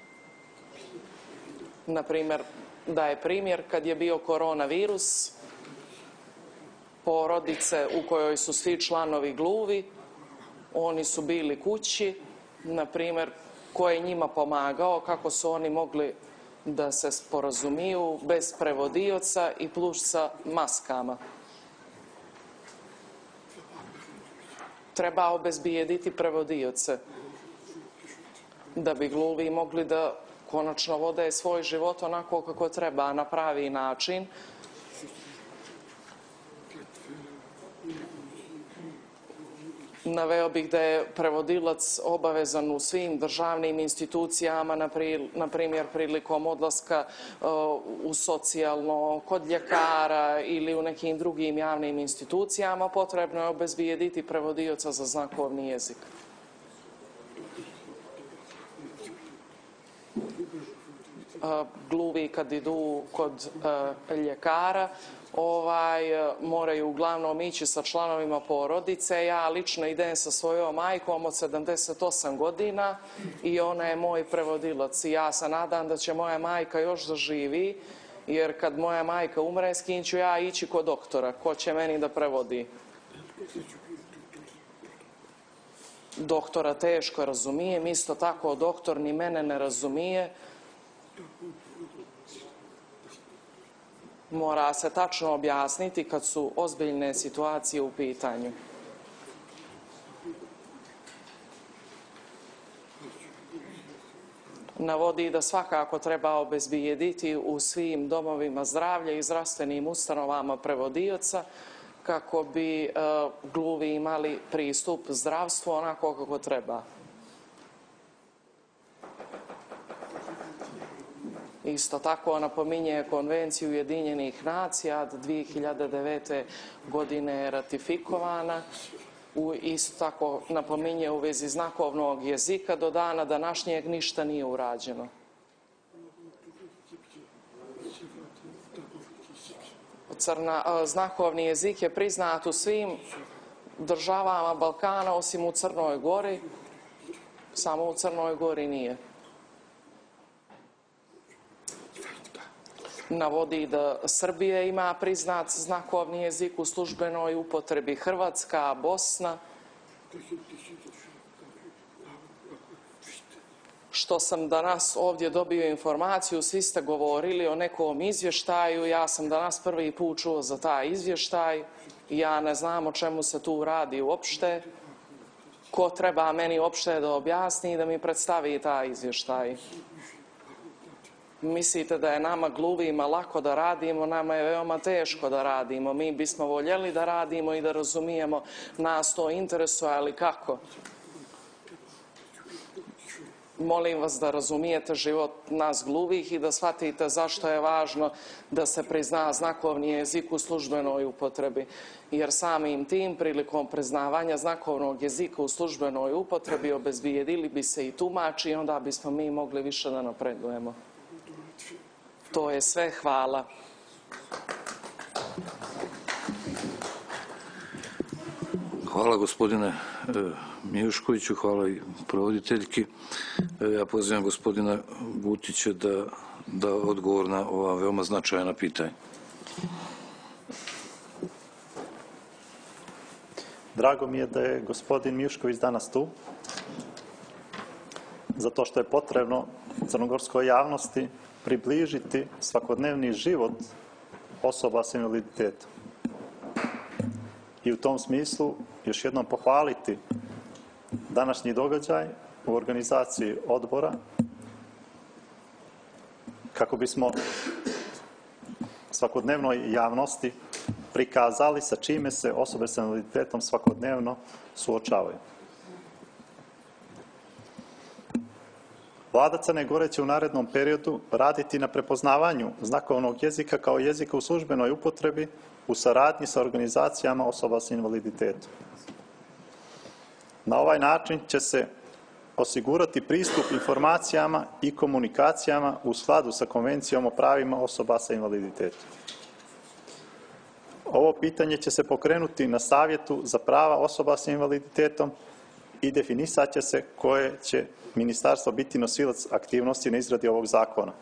Na primjer, da je primjer kad je bio koronavirus, porodice u kojoj su svi članovi gluvi, oni su bili kući, na primjer, ko je njima pomagao, kako su oni mogli da se sporazumiju bez prevodioca i plus sa maskama. Treba obezbijediti prevodioce da bi gluvi mogli da konačno vode svoj život onako kako treba, na pravi način. Naveo bih da je prevodilac obavezan u svim državnim institucijama, na primjer prilikom odlaska u socijalno, kod ljekara ili u nekim drugim javnim institucijama, potrebno je obezbijediti prevodioca za znakovni jezik. Gluvi kad idu kod ljekara, Ovaj, moraju uglavnom ići sa članovima porodice. Ja lično idem sa svojom majkom od sedamdeset osam godina i ona je moj prevodilac. I ja se nadam da će moja majka još da živi, jer kad moja majka umre, s kim ću ja ići kod doktora? Ko će meni da prevodi? Doktora teško razumijem, isto tako doktor ni mene ne razumije. Mora se tačno objasniti kad su ozbiljne situacije u pitanju. Navodi da svakako treba obezbijediti u svim domovima zdravlja i zdravstvenim ustanovama prevodioca kako bi e, gluvi imali pristup zdravstvu onako kako treba. Isto tako napominje Konvenciju Ujedinjenih nacija od dvije hiljade devete. godine je ratifikovana. U, isto tako napominje u vezi znakovnog jezika do dana današnjeg ništa nije urađeno. Crna, znakovni jezik je priznat u svim državama Balkana osim u Crnoj Gori. Samo u Crnoj Gori nije. Navodi da Srbija ima priznat znakovni jezik u službenoj upotrebi, Hrvatska, Bosna. Što sam danas ovdje dobio informaciju, svi ste govorili o nekom izvještaju, ja sam danas prvi put čuo za taj izvještaj, ja ne znam o čemu se tu radi uopšte, ko treba meni uopšte da objasni i da mi predstavi taj izvještaj. Mislite da je nama gluvima lako da radimo, nama je veoma teško da radimo. Mi bismo voljeli da radimo i da razumijemo, nas to interesuje, ali kako? Molim vas da razumijete život nas gluvih i da shvatite zašto je važno da se prizna znakovni jezik u službenoj upotrebi. Jer samim tim, prilikom priznavanja znakovnog jezika u službenoj upotrebi, obezbijedili bi se i tumači i onda bismo mi mogli više da napredujemo. To je sve. Hvala. Hvala gospodine Mijuškoviću, hvala i provoditeljki. Ja pozivam gospodina Gutića da da odgovor na ova veoma značajna pitanja. Drago mi je da je gospodin Mijušković danas tu, zato što je potrebno crnogorskoj javnosti približiti svakodnevni život osoba s invaliditetom. I u tom smislu još jednom pohvaliti današnji događaj u organizaciji odbora kako bismo svakodnevnoj javnosti prikazali sa čime se osobe s invaliditetom svakodnevno suočavaju. Vlada Crne Gore će u narednom periodu raditi na prepoznavanju znakovnog jezika kao jezika u službenoj upotrebi u saradnji sa organizacijama osoba s invaliditetom. Na ovaj način će se osigurati pristup informacijama i komunikacijama u skladu sa Konvencijom o pravima osoba sa invaliditetom. Ovo pitanje će se pokrenuti na Savjetu za prava osoba s invaliditetom i definisat će se koje će ministarstvo biti nosilac aktivnosti na izradi ovog zakona.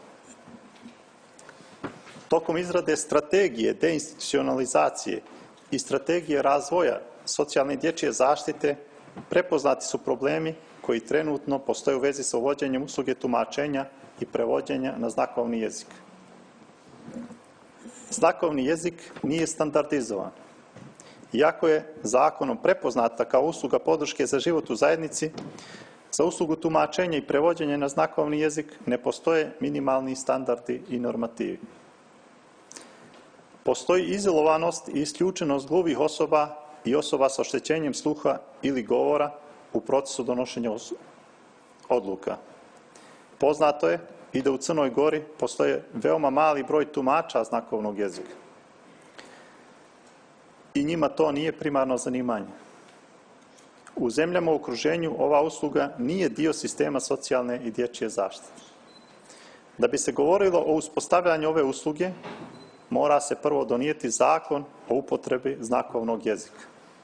Tokom izrade strategije deinstitucionalizacije i strategije razvoja socijalne i dječje zaštite prepoznati su problemi koji trenutno postoje u vezi sa uvođenjem usluge tumačenja i prevođenja na znakovni jezik. Znakovni jezik nije standardizovan. Iako je zakonom prepoznata kao usluga podrške za život u zajednici, za uslugu tumačenja i prevođenja na znakovni jezik ne postoje minimalni standardi i normativi. Postoji izolovanost i isključenost gluvih osoba i osoba sa oštećenjem sluha ili govora u procesu donošenja odluka. Poznato je i da u Crnoj Gori postoje veoma mali broj tumača znakovnog jezika. I njima to nije primarno zanimanje. U zemljama u okruženju ova usluga nije dio sistema socijalne i dječje zaštite. Da bi se govorilo o uspostavljanju ove usluge, mora se prvo donijeti zakon o upotrebi znakovnog jezika.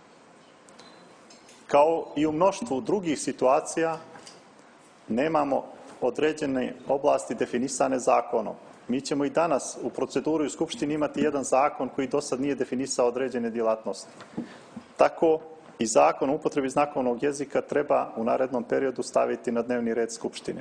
Kao i u mnoštvu drugih situacija, nemamo određene oblasti definisane zakonom. Mi ćemo i danas u proceduri u Skupštini imati jedan zakon koji do sad nije definisao određene djelatnosti. Tako i zakon o upotrebi znakovnog jezika treba u narednom periodu staviti na dnevni red Skupštine.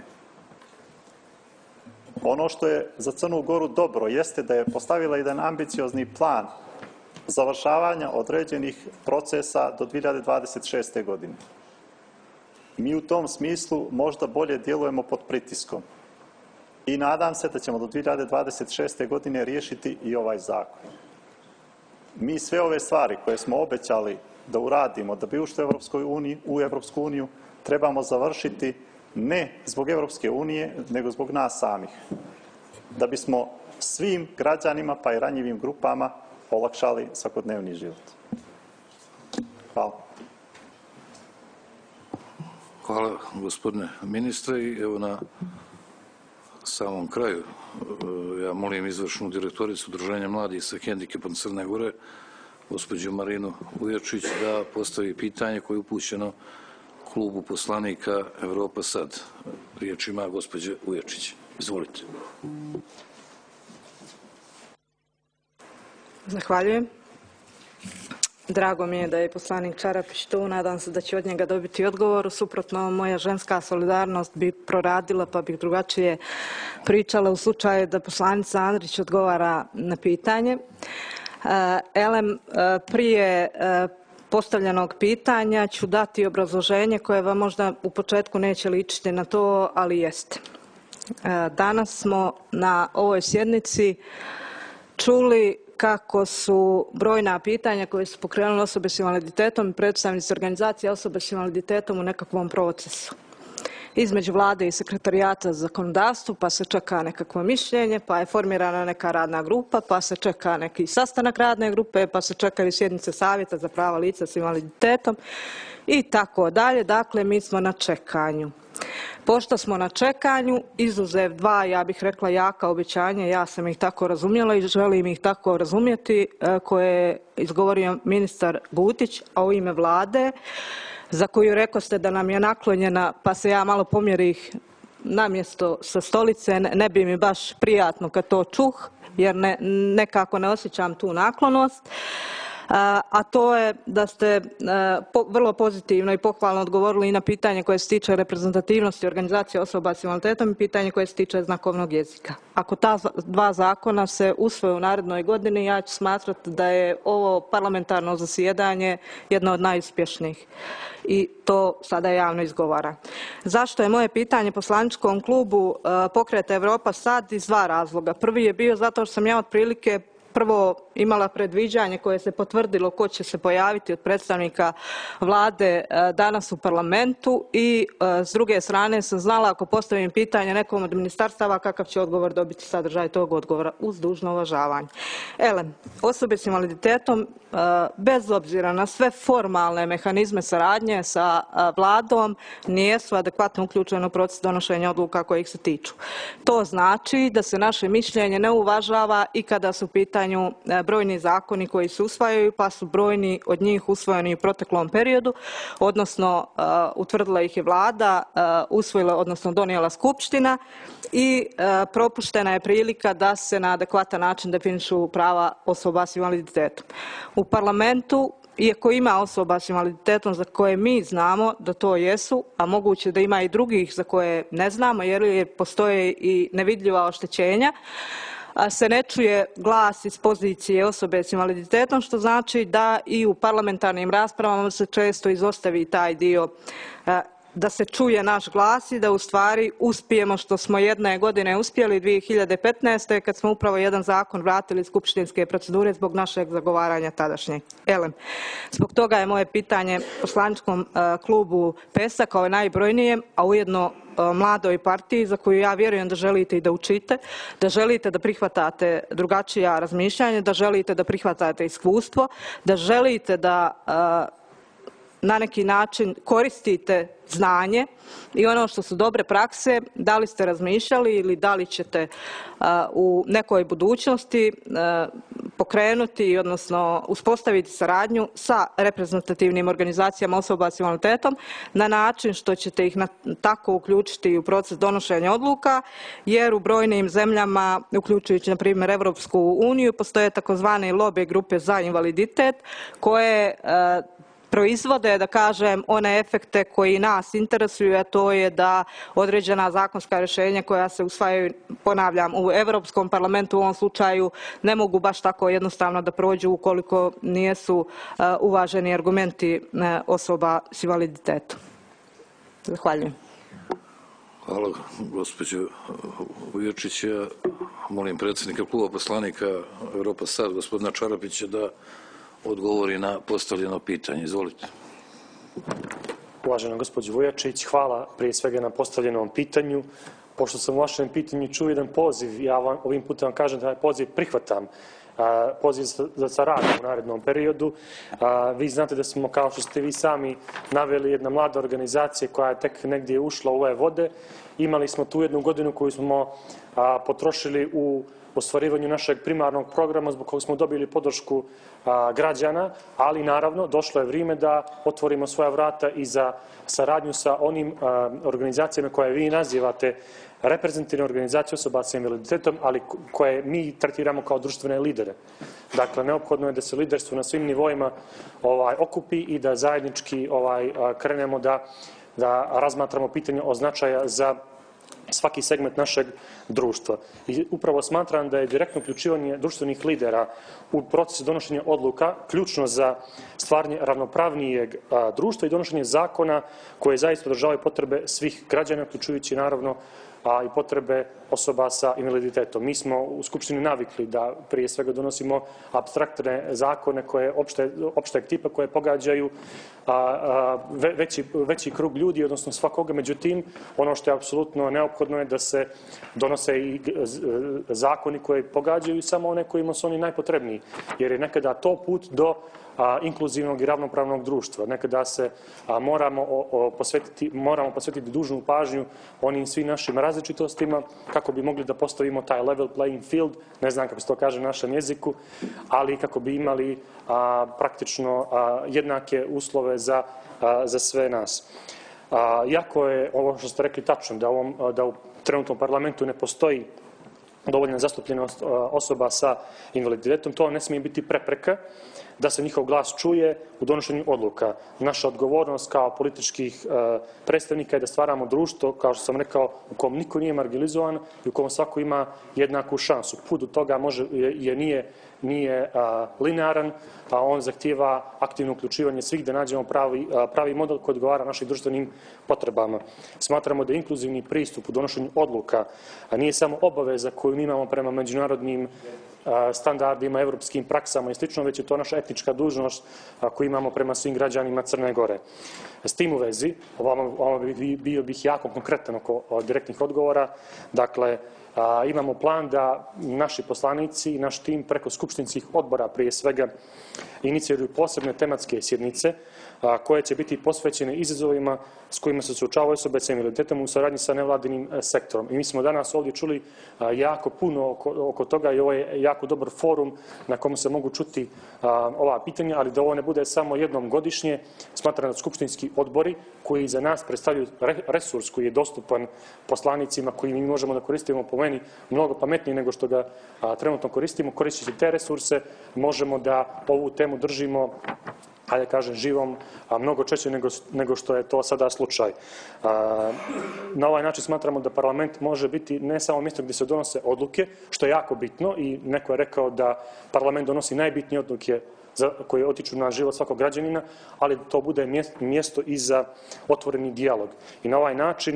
Ono što je za Crnu Goru dobro jeste da je postavila jedan ambiciozni plan završavanja određenih procesa do dvije hiljade dvadeset šeste. godine. Mi u tom smislu možda bolje djelujemo pod pritiskom i nadam se da ćemo do dvije hiljade dvadeset šeste. godine riješiti i ovaj zakon. Mi sve ove stvari koje smo obećali da uradimo, da bi ušli u Europsku uniju, trebamo završiti ne zbog Europske unije, nego zbog nas samih. Da bismo svim građanima, pa i ranjivim grupama, olakšali svakodnevni život. Hvala. Hvala gospodine ministre i evo na samom kraju ja molim izvršnu direktoricu Udruženja mladih sa hendikepom Crne Gore, gospođu Marinu Ujačić, da postavi pitanje koje je upućeno klubu poslanika Evropa sad. Riječ ima gospođa Ujačić. Izvolite. Zahvaljujem. Drago mi je da je poslanik Čarapić tu, nadam se da će od njega dobiti odgovor. Suprotno, moja ženska solidarnost bi proradila pa bih drugačije pričala u slučaju da poslanica Andrić odgovara na pitanje. Elem, prije postavljenog pitanja ću dati obrazloženje koje vam možda u početku neće ličiti na to, ali jeste. Danas smo na ovoj sjednici čuli kako su brojna pitanja koje su pokrenule osobe s invaliditetom i predstavnici organizacije osobe s invaliditetom u nekakvom procesu. Između vlade i sekretarijata za zakonodavstvo, pa se čeka nekakvo mišljenje, pa je formirana neka radna grupa, pa se čeka neki sastanak radne grupe, pa se čekaju sjednice savjeta za prava lica s invaliditetom i tako dalje. Dakle, mi smo na čekanju. Pošto smo na čekanju, izuzev dva, ja bih rekla, jaka obećanja, ja sam ih tako razumjela i želim ih tako razumjeti, koje je izgovorio ministar Butić, a u ime vlade, za koju rekoste da nam je naklonjena, pa se ja malo pomjerih namjesto sa stolice, ne bi mi baš prijatno kad to čuh, jer ne, nekako ne osjećam tu naklonost. A to je da ste vrlo pozitivno i pohvalno odgovorili i na pitanje koje se tiče reprezentativnosti organizacije osoba s invaliditetom i pitanje koje se tiče znakovnog jezika. Ako ta dva zakona se usvoje u narednoj godini, ja ću smatrati da je ovo parlamentarno zasjedanje jedno od najuspješnijih. I to sada javno izgovara. Zašto je moje pitanje poslaničkom klubu Pokreta Europa sad? Iz dva razloga. Prvi je bio zato što sam ja otprilike prvo imala predviđanje koje se potvrdilo ko će se pojaviti od predstavnika vlade danas u parlamentu i s druge strane sam znala ako postavim pitanje nekom od ministarstava kakav će odgovor dobiti sadržaj tog odgovora uz dužno uvažavanje. Elem, osobe s invaliditetom bez obzira na sve formalne mehanizme saradnje sa vladom nijesu adekvatno uključene u proces donošenja odluka koje ih se tiču. To znači da se naše mišljenje ne uvažava i kada su u pitanju brojni zakoni koji se usvajaju, pa su brojni od njih usvojeni u proteklom periodu, odnosno uh, utvrdila ih je vlada, uh, usvojila, odnosno donijela skupština i uh, propuštena je prilika da se na adekvatan način definišu prava osoba s invaliditetom. U parlamentu, iako ima osoba s invaliditetom za koje mi znamo da to jesu, a moguće da ima i drugih za koje ne znamo jer postoje i nevidljiva oštećenja, se ne čuje glas iz pozicije osobe s invaliditetom, što znači da i u parlamentarnim raspravama se često izostavi taj dio da se čuje naš glas i da u stvari uspijemo što smo jedne godine uspjeli dvije hiljade petnaeste. kad smo upravo jedan zakon vratili iz skupštinske procedure zbog našeg zagovaranja tadašnjeg. Elem, zbog toga je moje pitanje poslaničkom klubu P E S-a kao najbrojnijem, a ujedno mladoj partiji za koju ja vjerujem da želite i da učite, da želite da prihvatate drugačija razmišljanja, da želite da prihvatate iskustvo, da želite da na neki način koristite znanje i ono što su dobre prakse, da li ste razmišljali ili da li ćete uh, u nekoj budućnosti uh, pokrenuti, odnosno uspostaviti saradnju sa reprezentativnim organizacijama osoba s invaliditetom na način što ćete ih na, tako uključiti u proces donošenja odluka, jer u brojnim zemljama, uključujući na primjer Europsku uniju, postoje takozvane lobby grupe za invaliditet koje uh, proizvode, da kažem, one efekte koji nas interesuju, a to je da određena zakonska rješenja koja se usvajaju, ponavljam, u Europskom parlamentu u ovom slučaju ne mogu baš tako jednostavno da prođu ukoliko nijesu uvaženi argumenti osoba s invaliditetom. Zahvaljujem. Hvala, gospođo Vujačić. Ja molim predsjednika kluba poslanika Europa Sad, gospodina Čarapića, da odgovori na postavljeno pitanje. Izvolite. Uvažena gospođo Vujačić, hvala prije svega na postavljenom pitanju. Pošto sam u vašem pitanju čuo jedan poziv, ja vam, ovim putem vam kažem da taj poziv prihvatam. A, poziv za saradnju u narednom periodu. A, vi znate da smo, kao što ste vi sami naveli, jedna mlada organizacija koja je tek negdje ušla u ove vode. Imali smo tu jednu godinu koju smo a, potrošili u ostvarivanju našeg primarnog programa zbog kojeg smo dobili podršku a, građana, ali naravno došlo je vrijeme da otvorimo svoja vrata i za saradnju sa onim a, organizacijama koje vi nazivate reprezentativne organizacije osoba sa invaliditetom, ali koje mi tretiramo kao društvene lidere. Dakle, neophodno je da se liderstvo na svim nivoima ovaj, okupi i da zajednički ovaj, krenemo da, da razmatramo pitanje o značaja za svaki segment našeg društva. I upravo smatram da je direktno uključivanje društvenih lidera u procesu donošenja odluka ključno za stvaranje ravnopravnijeg društva i donošenje zakona koje zaista održavaju potrebe svih građana, uključujući naravno a i potrebe osoba sa invaliditetom. Mi smo u Skupštini navikli da prije svega donosimo apstraktne zakone koje opšte, opšteg tipa koje pogađaju a, a, veći, veći krug ljudi, odnosno svakoga. Međutim, ono što je apsolutno neophodno je da se donose i zakoni koji pogađaju samo one kojima su oni najpotrebniji, jer je nekada to put do a, inkluzivnog i ravnopravnog društva. Nekada se a, moramo, o, o, posvetiti, moramo posvetiti dužnu pažnju onim svim našim različitostima kako bi mogli da postavimo taj level playing field, ne znam kako se to kaže na našem jeziku, ali kako bi imali a, praktično a, jednake uslove za, a, za sve nas. A, jako je ovo što ste rekli tačno, da, ovom, da u trenutnom parlamentu ne postoji dovoljna zastupljenost osoba sa invaliditetom, to ne smije biti prepreka da se njihov glas čuje u donošenju odluka. Naša odgovornost kao političkih predstavnika je da stvaramo društvo, kao što sam rekao, u kom niko nije marginalizovan i u kom svako ima jednaku šansu. Put do toga može, je, nije, nije a, linearan, a on zahtijeva aktivno uključivanje svih da nađemo pravi, a, pravi model koji odgovara našim društvenim potrebama. Smatramo da inkluzivni pristup u donošenju odluka a nije samo obaveza koju mi imamo prema međunarodnim standardima, evropskim praksama i slično, već je to naša etička dužnost koju imamo prema svim građanima Crne Gore. S tim u vezi, ovo bi bio bih jako konkretan oko direktnih odgovora. Dakle, a, imamo plan da naši poslanici i naš tim preko skupštinskih odbora prije svega iniciraju posebne tematske sjednice a, koje će biti posvećene izazovima s kojima se suočavaju osobe sa invaliditetom u saradnji sa nevladinim sektorom. I mi smo danas ovdje čuli a, jako puno oko, oko toga i ovo je jako dobar forum na komu se mogu čuti a, ova pitanja, ali da ovo ne bude samo jednom godišnje. Smatram da skupštinski odbori koji za nas predstavljaju resurs koji je dostupan poslanicima koji mi možemo da koristimo po meni mnogo pametnije nego što ga a, trenutno koristimo. Koristeći te resurse možemo da ovu temu držimo, hajde kažem, živom, a mnogo češće nego, nego što je to sada slučaj. A, na ovaj način smatramo da parlament može biti ne samo mjesto gdje se donose odluke, što je jako bitno i neko je rekao da parlament donosi najbitnije odluke za, koje otiču na život svakog građanina, ali da to bude mjesto i za otvoreni dijalog. I na ovaj način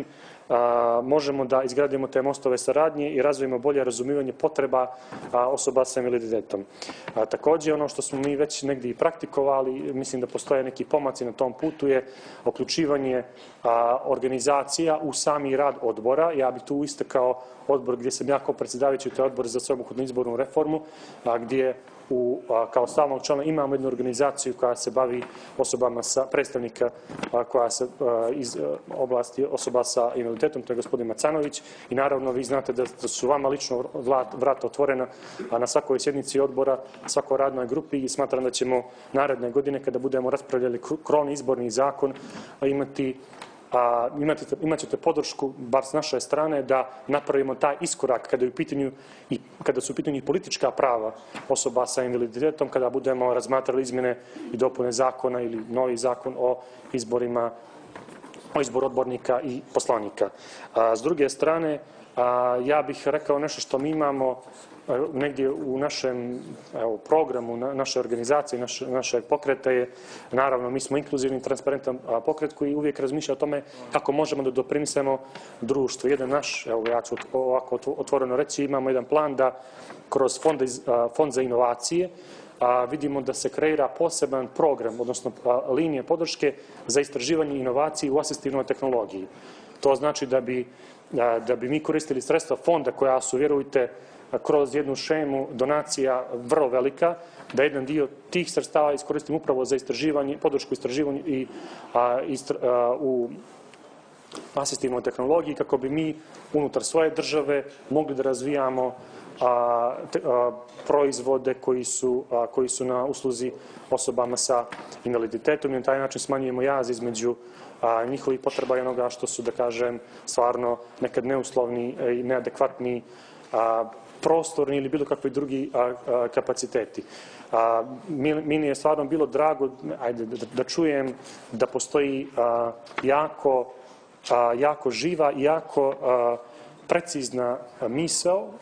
a, možemo da izgradimo te mostove saradnje i razvijemo bolje razumijevanje potreba a, osoba sa invaliditetom. A, također, ono što smo mi već negdje i praktikovali, mislim da postoje neki pomaci na tom putu, je uključivanje a, organizacija u sami rad odbora. Ja bih tu istakao odbor gdje sam ja kao predsjedavajući, to je odbor za sveobuhvatnu izbornu reformu, a, gdje U, a, kao stalnog člana imamo jednu organizaciju koja se bavi osobama sa predstavnika a, koja se a, iz a, oblasti osoba sa invaliditetom, to je gospodin Macanović, i naravno vi znate da, da su vama lično vrata otvorena a na svakoj sjednici odbora, svakoj radnoj grupi, i smatram da ćemo naredne godine kada budemo raspravljali krovni izborni zakon imati A, imate, imat ćete podršku, bar s naše strane, da napravimo taj iskorak kada, je u pitanju, i, kada su u pitanju politička prava osoba sa invaliditetom, kada budemo razmatrali izmjene i dopune zakona ili novi zakon o izborima, o izboru odbornika i poslanika. A, s druge strane, a, ja bih rekao nešto što mi imamo negdje u našem evo, programu, na, naše organizacije, naš, naše pokrete je, naravno, mi smo inkluzivni, transparentan pokret koji uvijek razmišlja o tome kako možemo da doprinesemo društvu. Jedan naš, evo ja ću ovako otvoreno reći, imamo jedan plan da kroz fond, fond za inovacije a, vidimo da se kreira poseban program, odnosno a, linije podrške za istraživanje inovacije u asistivnoj tehnologiji. To znači da bi, a, da bi mi koristili sredstva fonda koja su, vjerujte, kroz jednu šemu donacija vrlo velika, da jedan dio tih sredstava iskoristimo upravo za istraživanje, podršku istraživanju i a, istra, a, u asistivnoj tehnologiji, kako bi mi unutar svoje države mogli da razvijamo a, te, a, proizvode koji su, a, koji su na usluzi osobama sa invaliditetom, i na taj način smanjujemo jaz između a, njihovih potreba i onoga što su, da kažem, stvarno nekad neuslovni i neadekvatni a, prostorni ili bilo kakvi drugi a, a, kapaciteti. A, meni je stvarno bilo drago ajde, da, da čujem da postoji a, jako, a, jako živa i jako a, precizna misao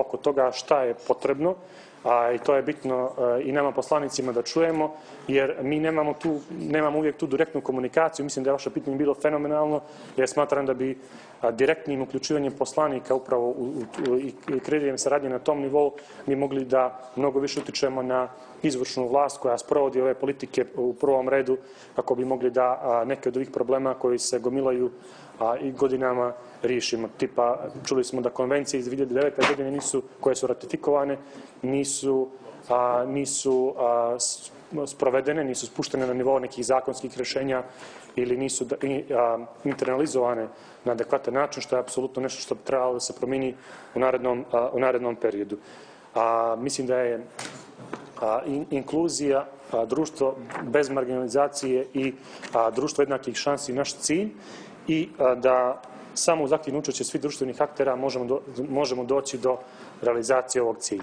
oko toga šta je potrebno, a i to je bitno i nama poslanicima da čujemo, jer mi nemamo, tu, nemamo uvijek tu direktnu komunikaciju. Mislim da je vaše pitanje bilo fenomenalno, jer smatram da bi direktnim uključivanjem poslanika upravo u, u, i kreiranje saradnje na tom nivou mi mogli da mnogo više utičemo na izvršnu vlast koja sprovodi ove politike u prvom redu, kako bi mogli da a, neke od ovih problema koji se gomilaju a, i godinama riješimo. Tipa, čuli smo da konvencije iz dvije hiljade devete. godine nisu, koje su ratifikovane, nisu, a, nisu a, sprovedene, nisu spuštene na nivou nekih zakonskih rješenja ili nisu da, i, a, internalizovane na adekvatan način, što je apsolutno nešto što bi trebalo da se promijeni u narednom, a, u narednom periodu. A, mislim da je a, in, inkluzija, a, društvo bez marginalizacije i a, društvo jednakih šansi naš cilj i a, da samo uz aktivno učešće svih društvenih aktera možemo, do, možemo doći do realizacije ovog cilja.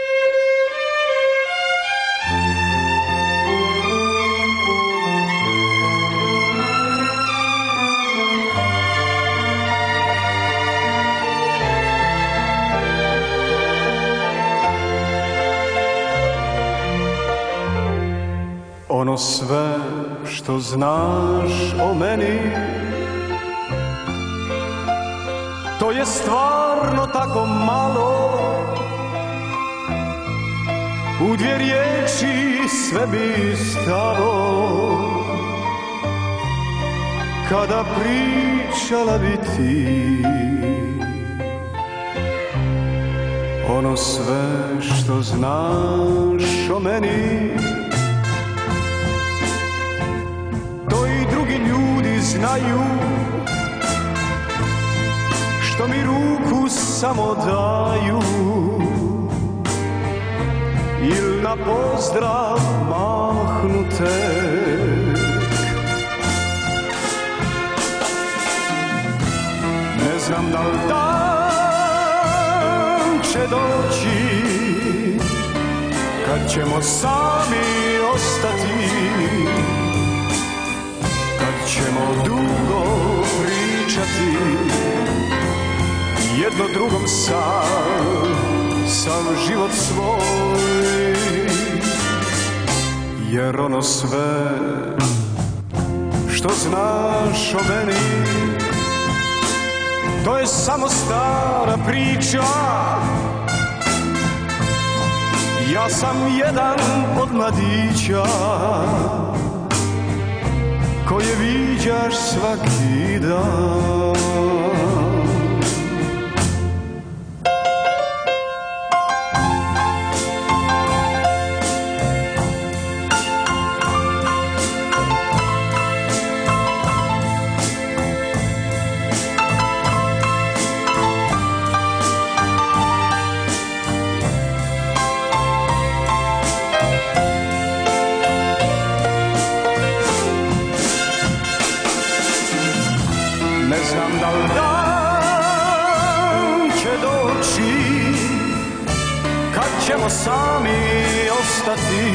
Ono sve što znaš o meni, to je stvarno tako malo. U dvije riječi sve bi stalo, kada pričala bi ti. Ono sve što znaš o meni, to i drugi ljudi znaju, što mi ruku samo daju il na pozdrav mahnu tek. Ne znam da li dan će doći kad ćemo sami ostati, kad ćemo dugo pričati jedno drugom sam, sam život svoj. Jer ono sve što znaš o meni, to je samo stara priča. Ja sam jedan od mladića koje viđaš svaki dan. Ćemo sami ostati,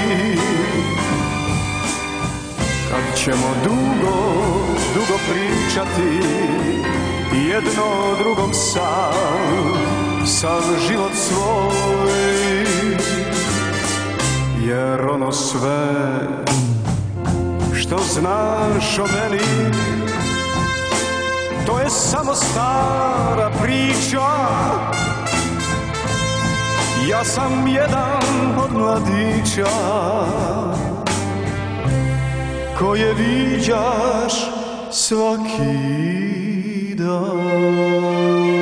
kad ćemo dugo, dugo pričati jedno drugom sam, sam život svoj. Jer ono sve što znaš o meni, to je samo stara priča. Ja sam jedan od mladića koje viđaš svaki dan.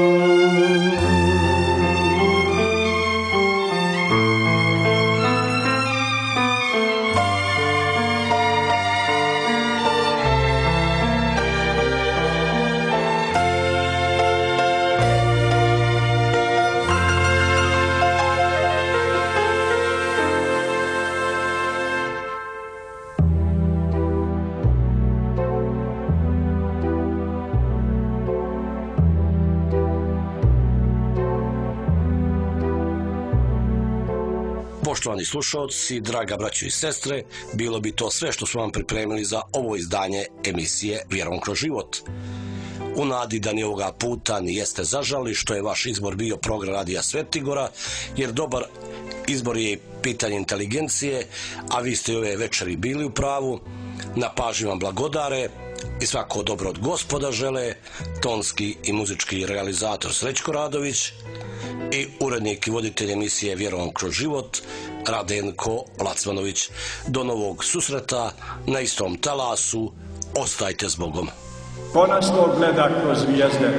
Poštovani slušalci, draga braćo i sestre, bilo bi to sve što smo vam pripremili za ovo izdanje emisije Vjerom kroz život. U nadi da ni ovoga puta ni jeste zažali što je vaš izbor bio program Radija Svetigora, jer dobar izbor je pitanje inteligencije, a vi ste ove večeri bili u pravu. Na pažnji vam blagodare i svako dobro od Gospoda žele tonski i muzički realizator Srećko Radović i urednik i voditelj emisije Vjerom kroz život Radenko Lacmanović. Do novog susreta na istom talasu. Ostajte s Bogom. Ko nas to gleda kroz zvijezde?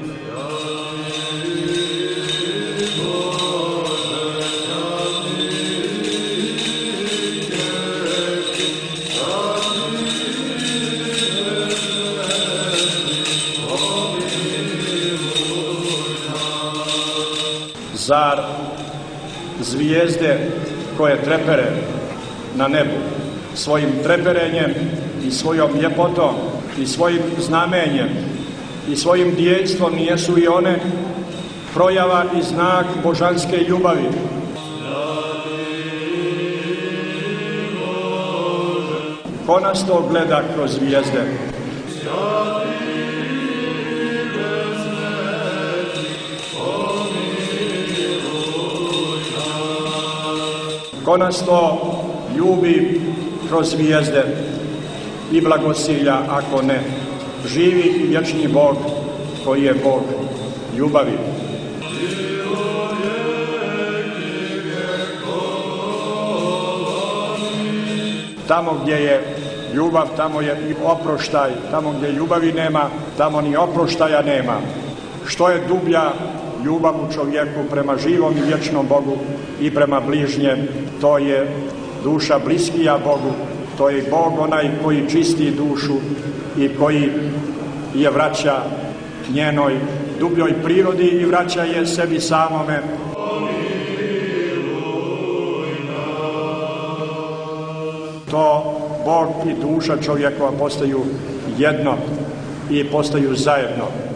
Zar zvijezde koje trepere na nebu svojim treperenjem i svojom ljepotom i svojim znamenjem i svojim djejstvom nijesu i one projava i znak božanske ljubavi? Ko nas to gleda kroz zvijezde? Ko nas to ljubi kroz zvijezde i blagosilja, ako ne, živi i vječni Bog koji je Bog ljubavi. Tamo gdje je ljubav, tamo je i oproštaj. Tamo gdje ljubavi nema, tamo ni oproštaja nema. Što je dublja ljubav u čovjeku prema živom i vječnom Bogu i prema bližnjem, to je duša bliskija Bogu, to je Bog onaj koji čisti dušu i koji je vraća njenoj dubljoj prirodi i vraća je sebi samome. To Bog i duša čovjekova postaju jedno i postaju zajedno.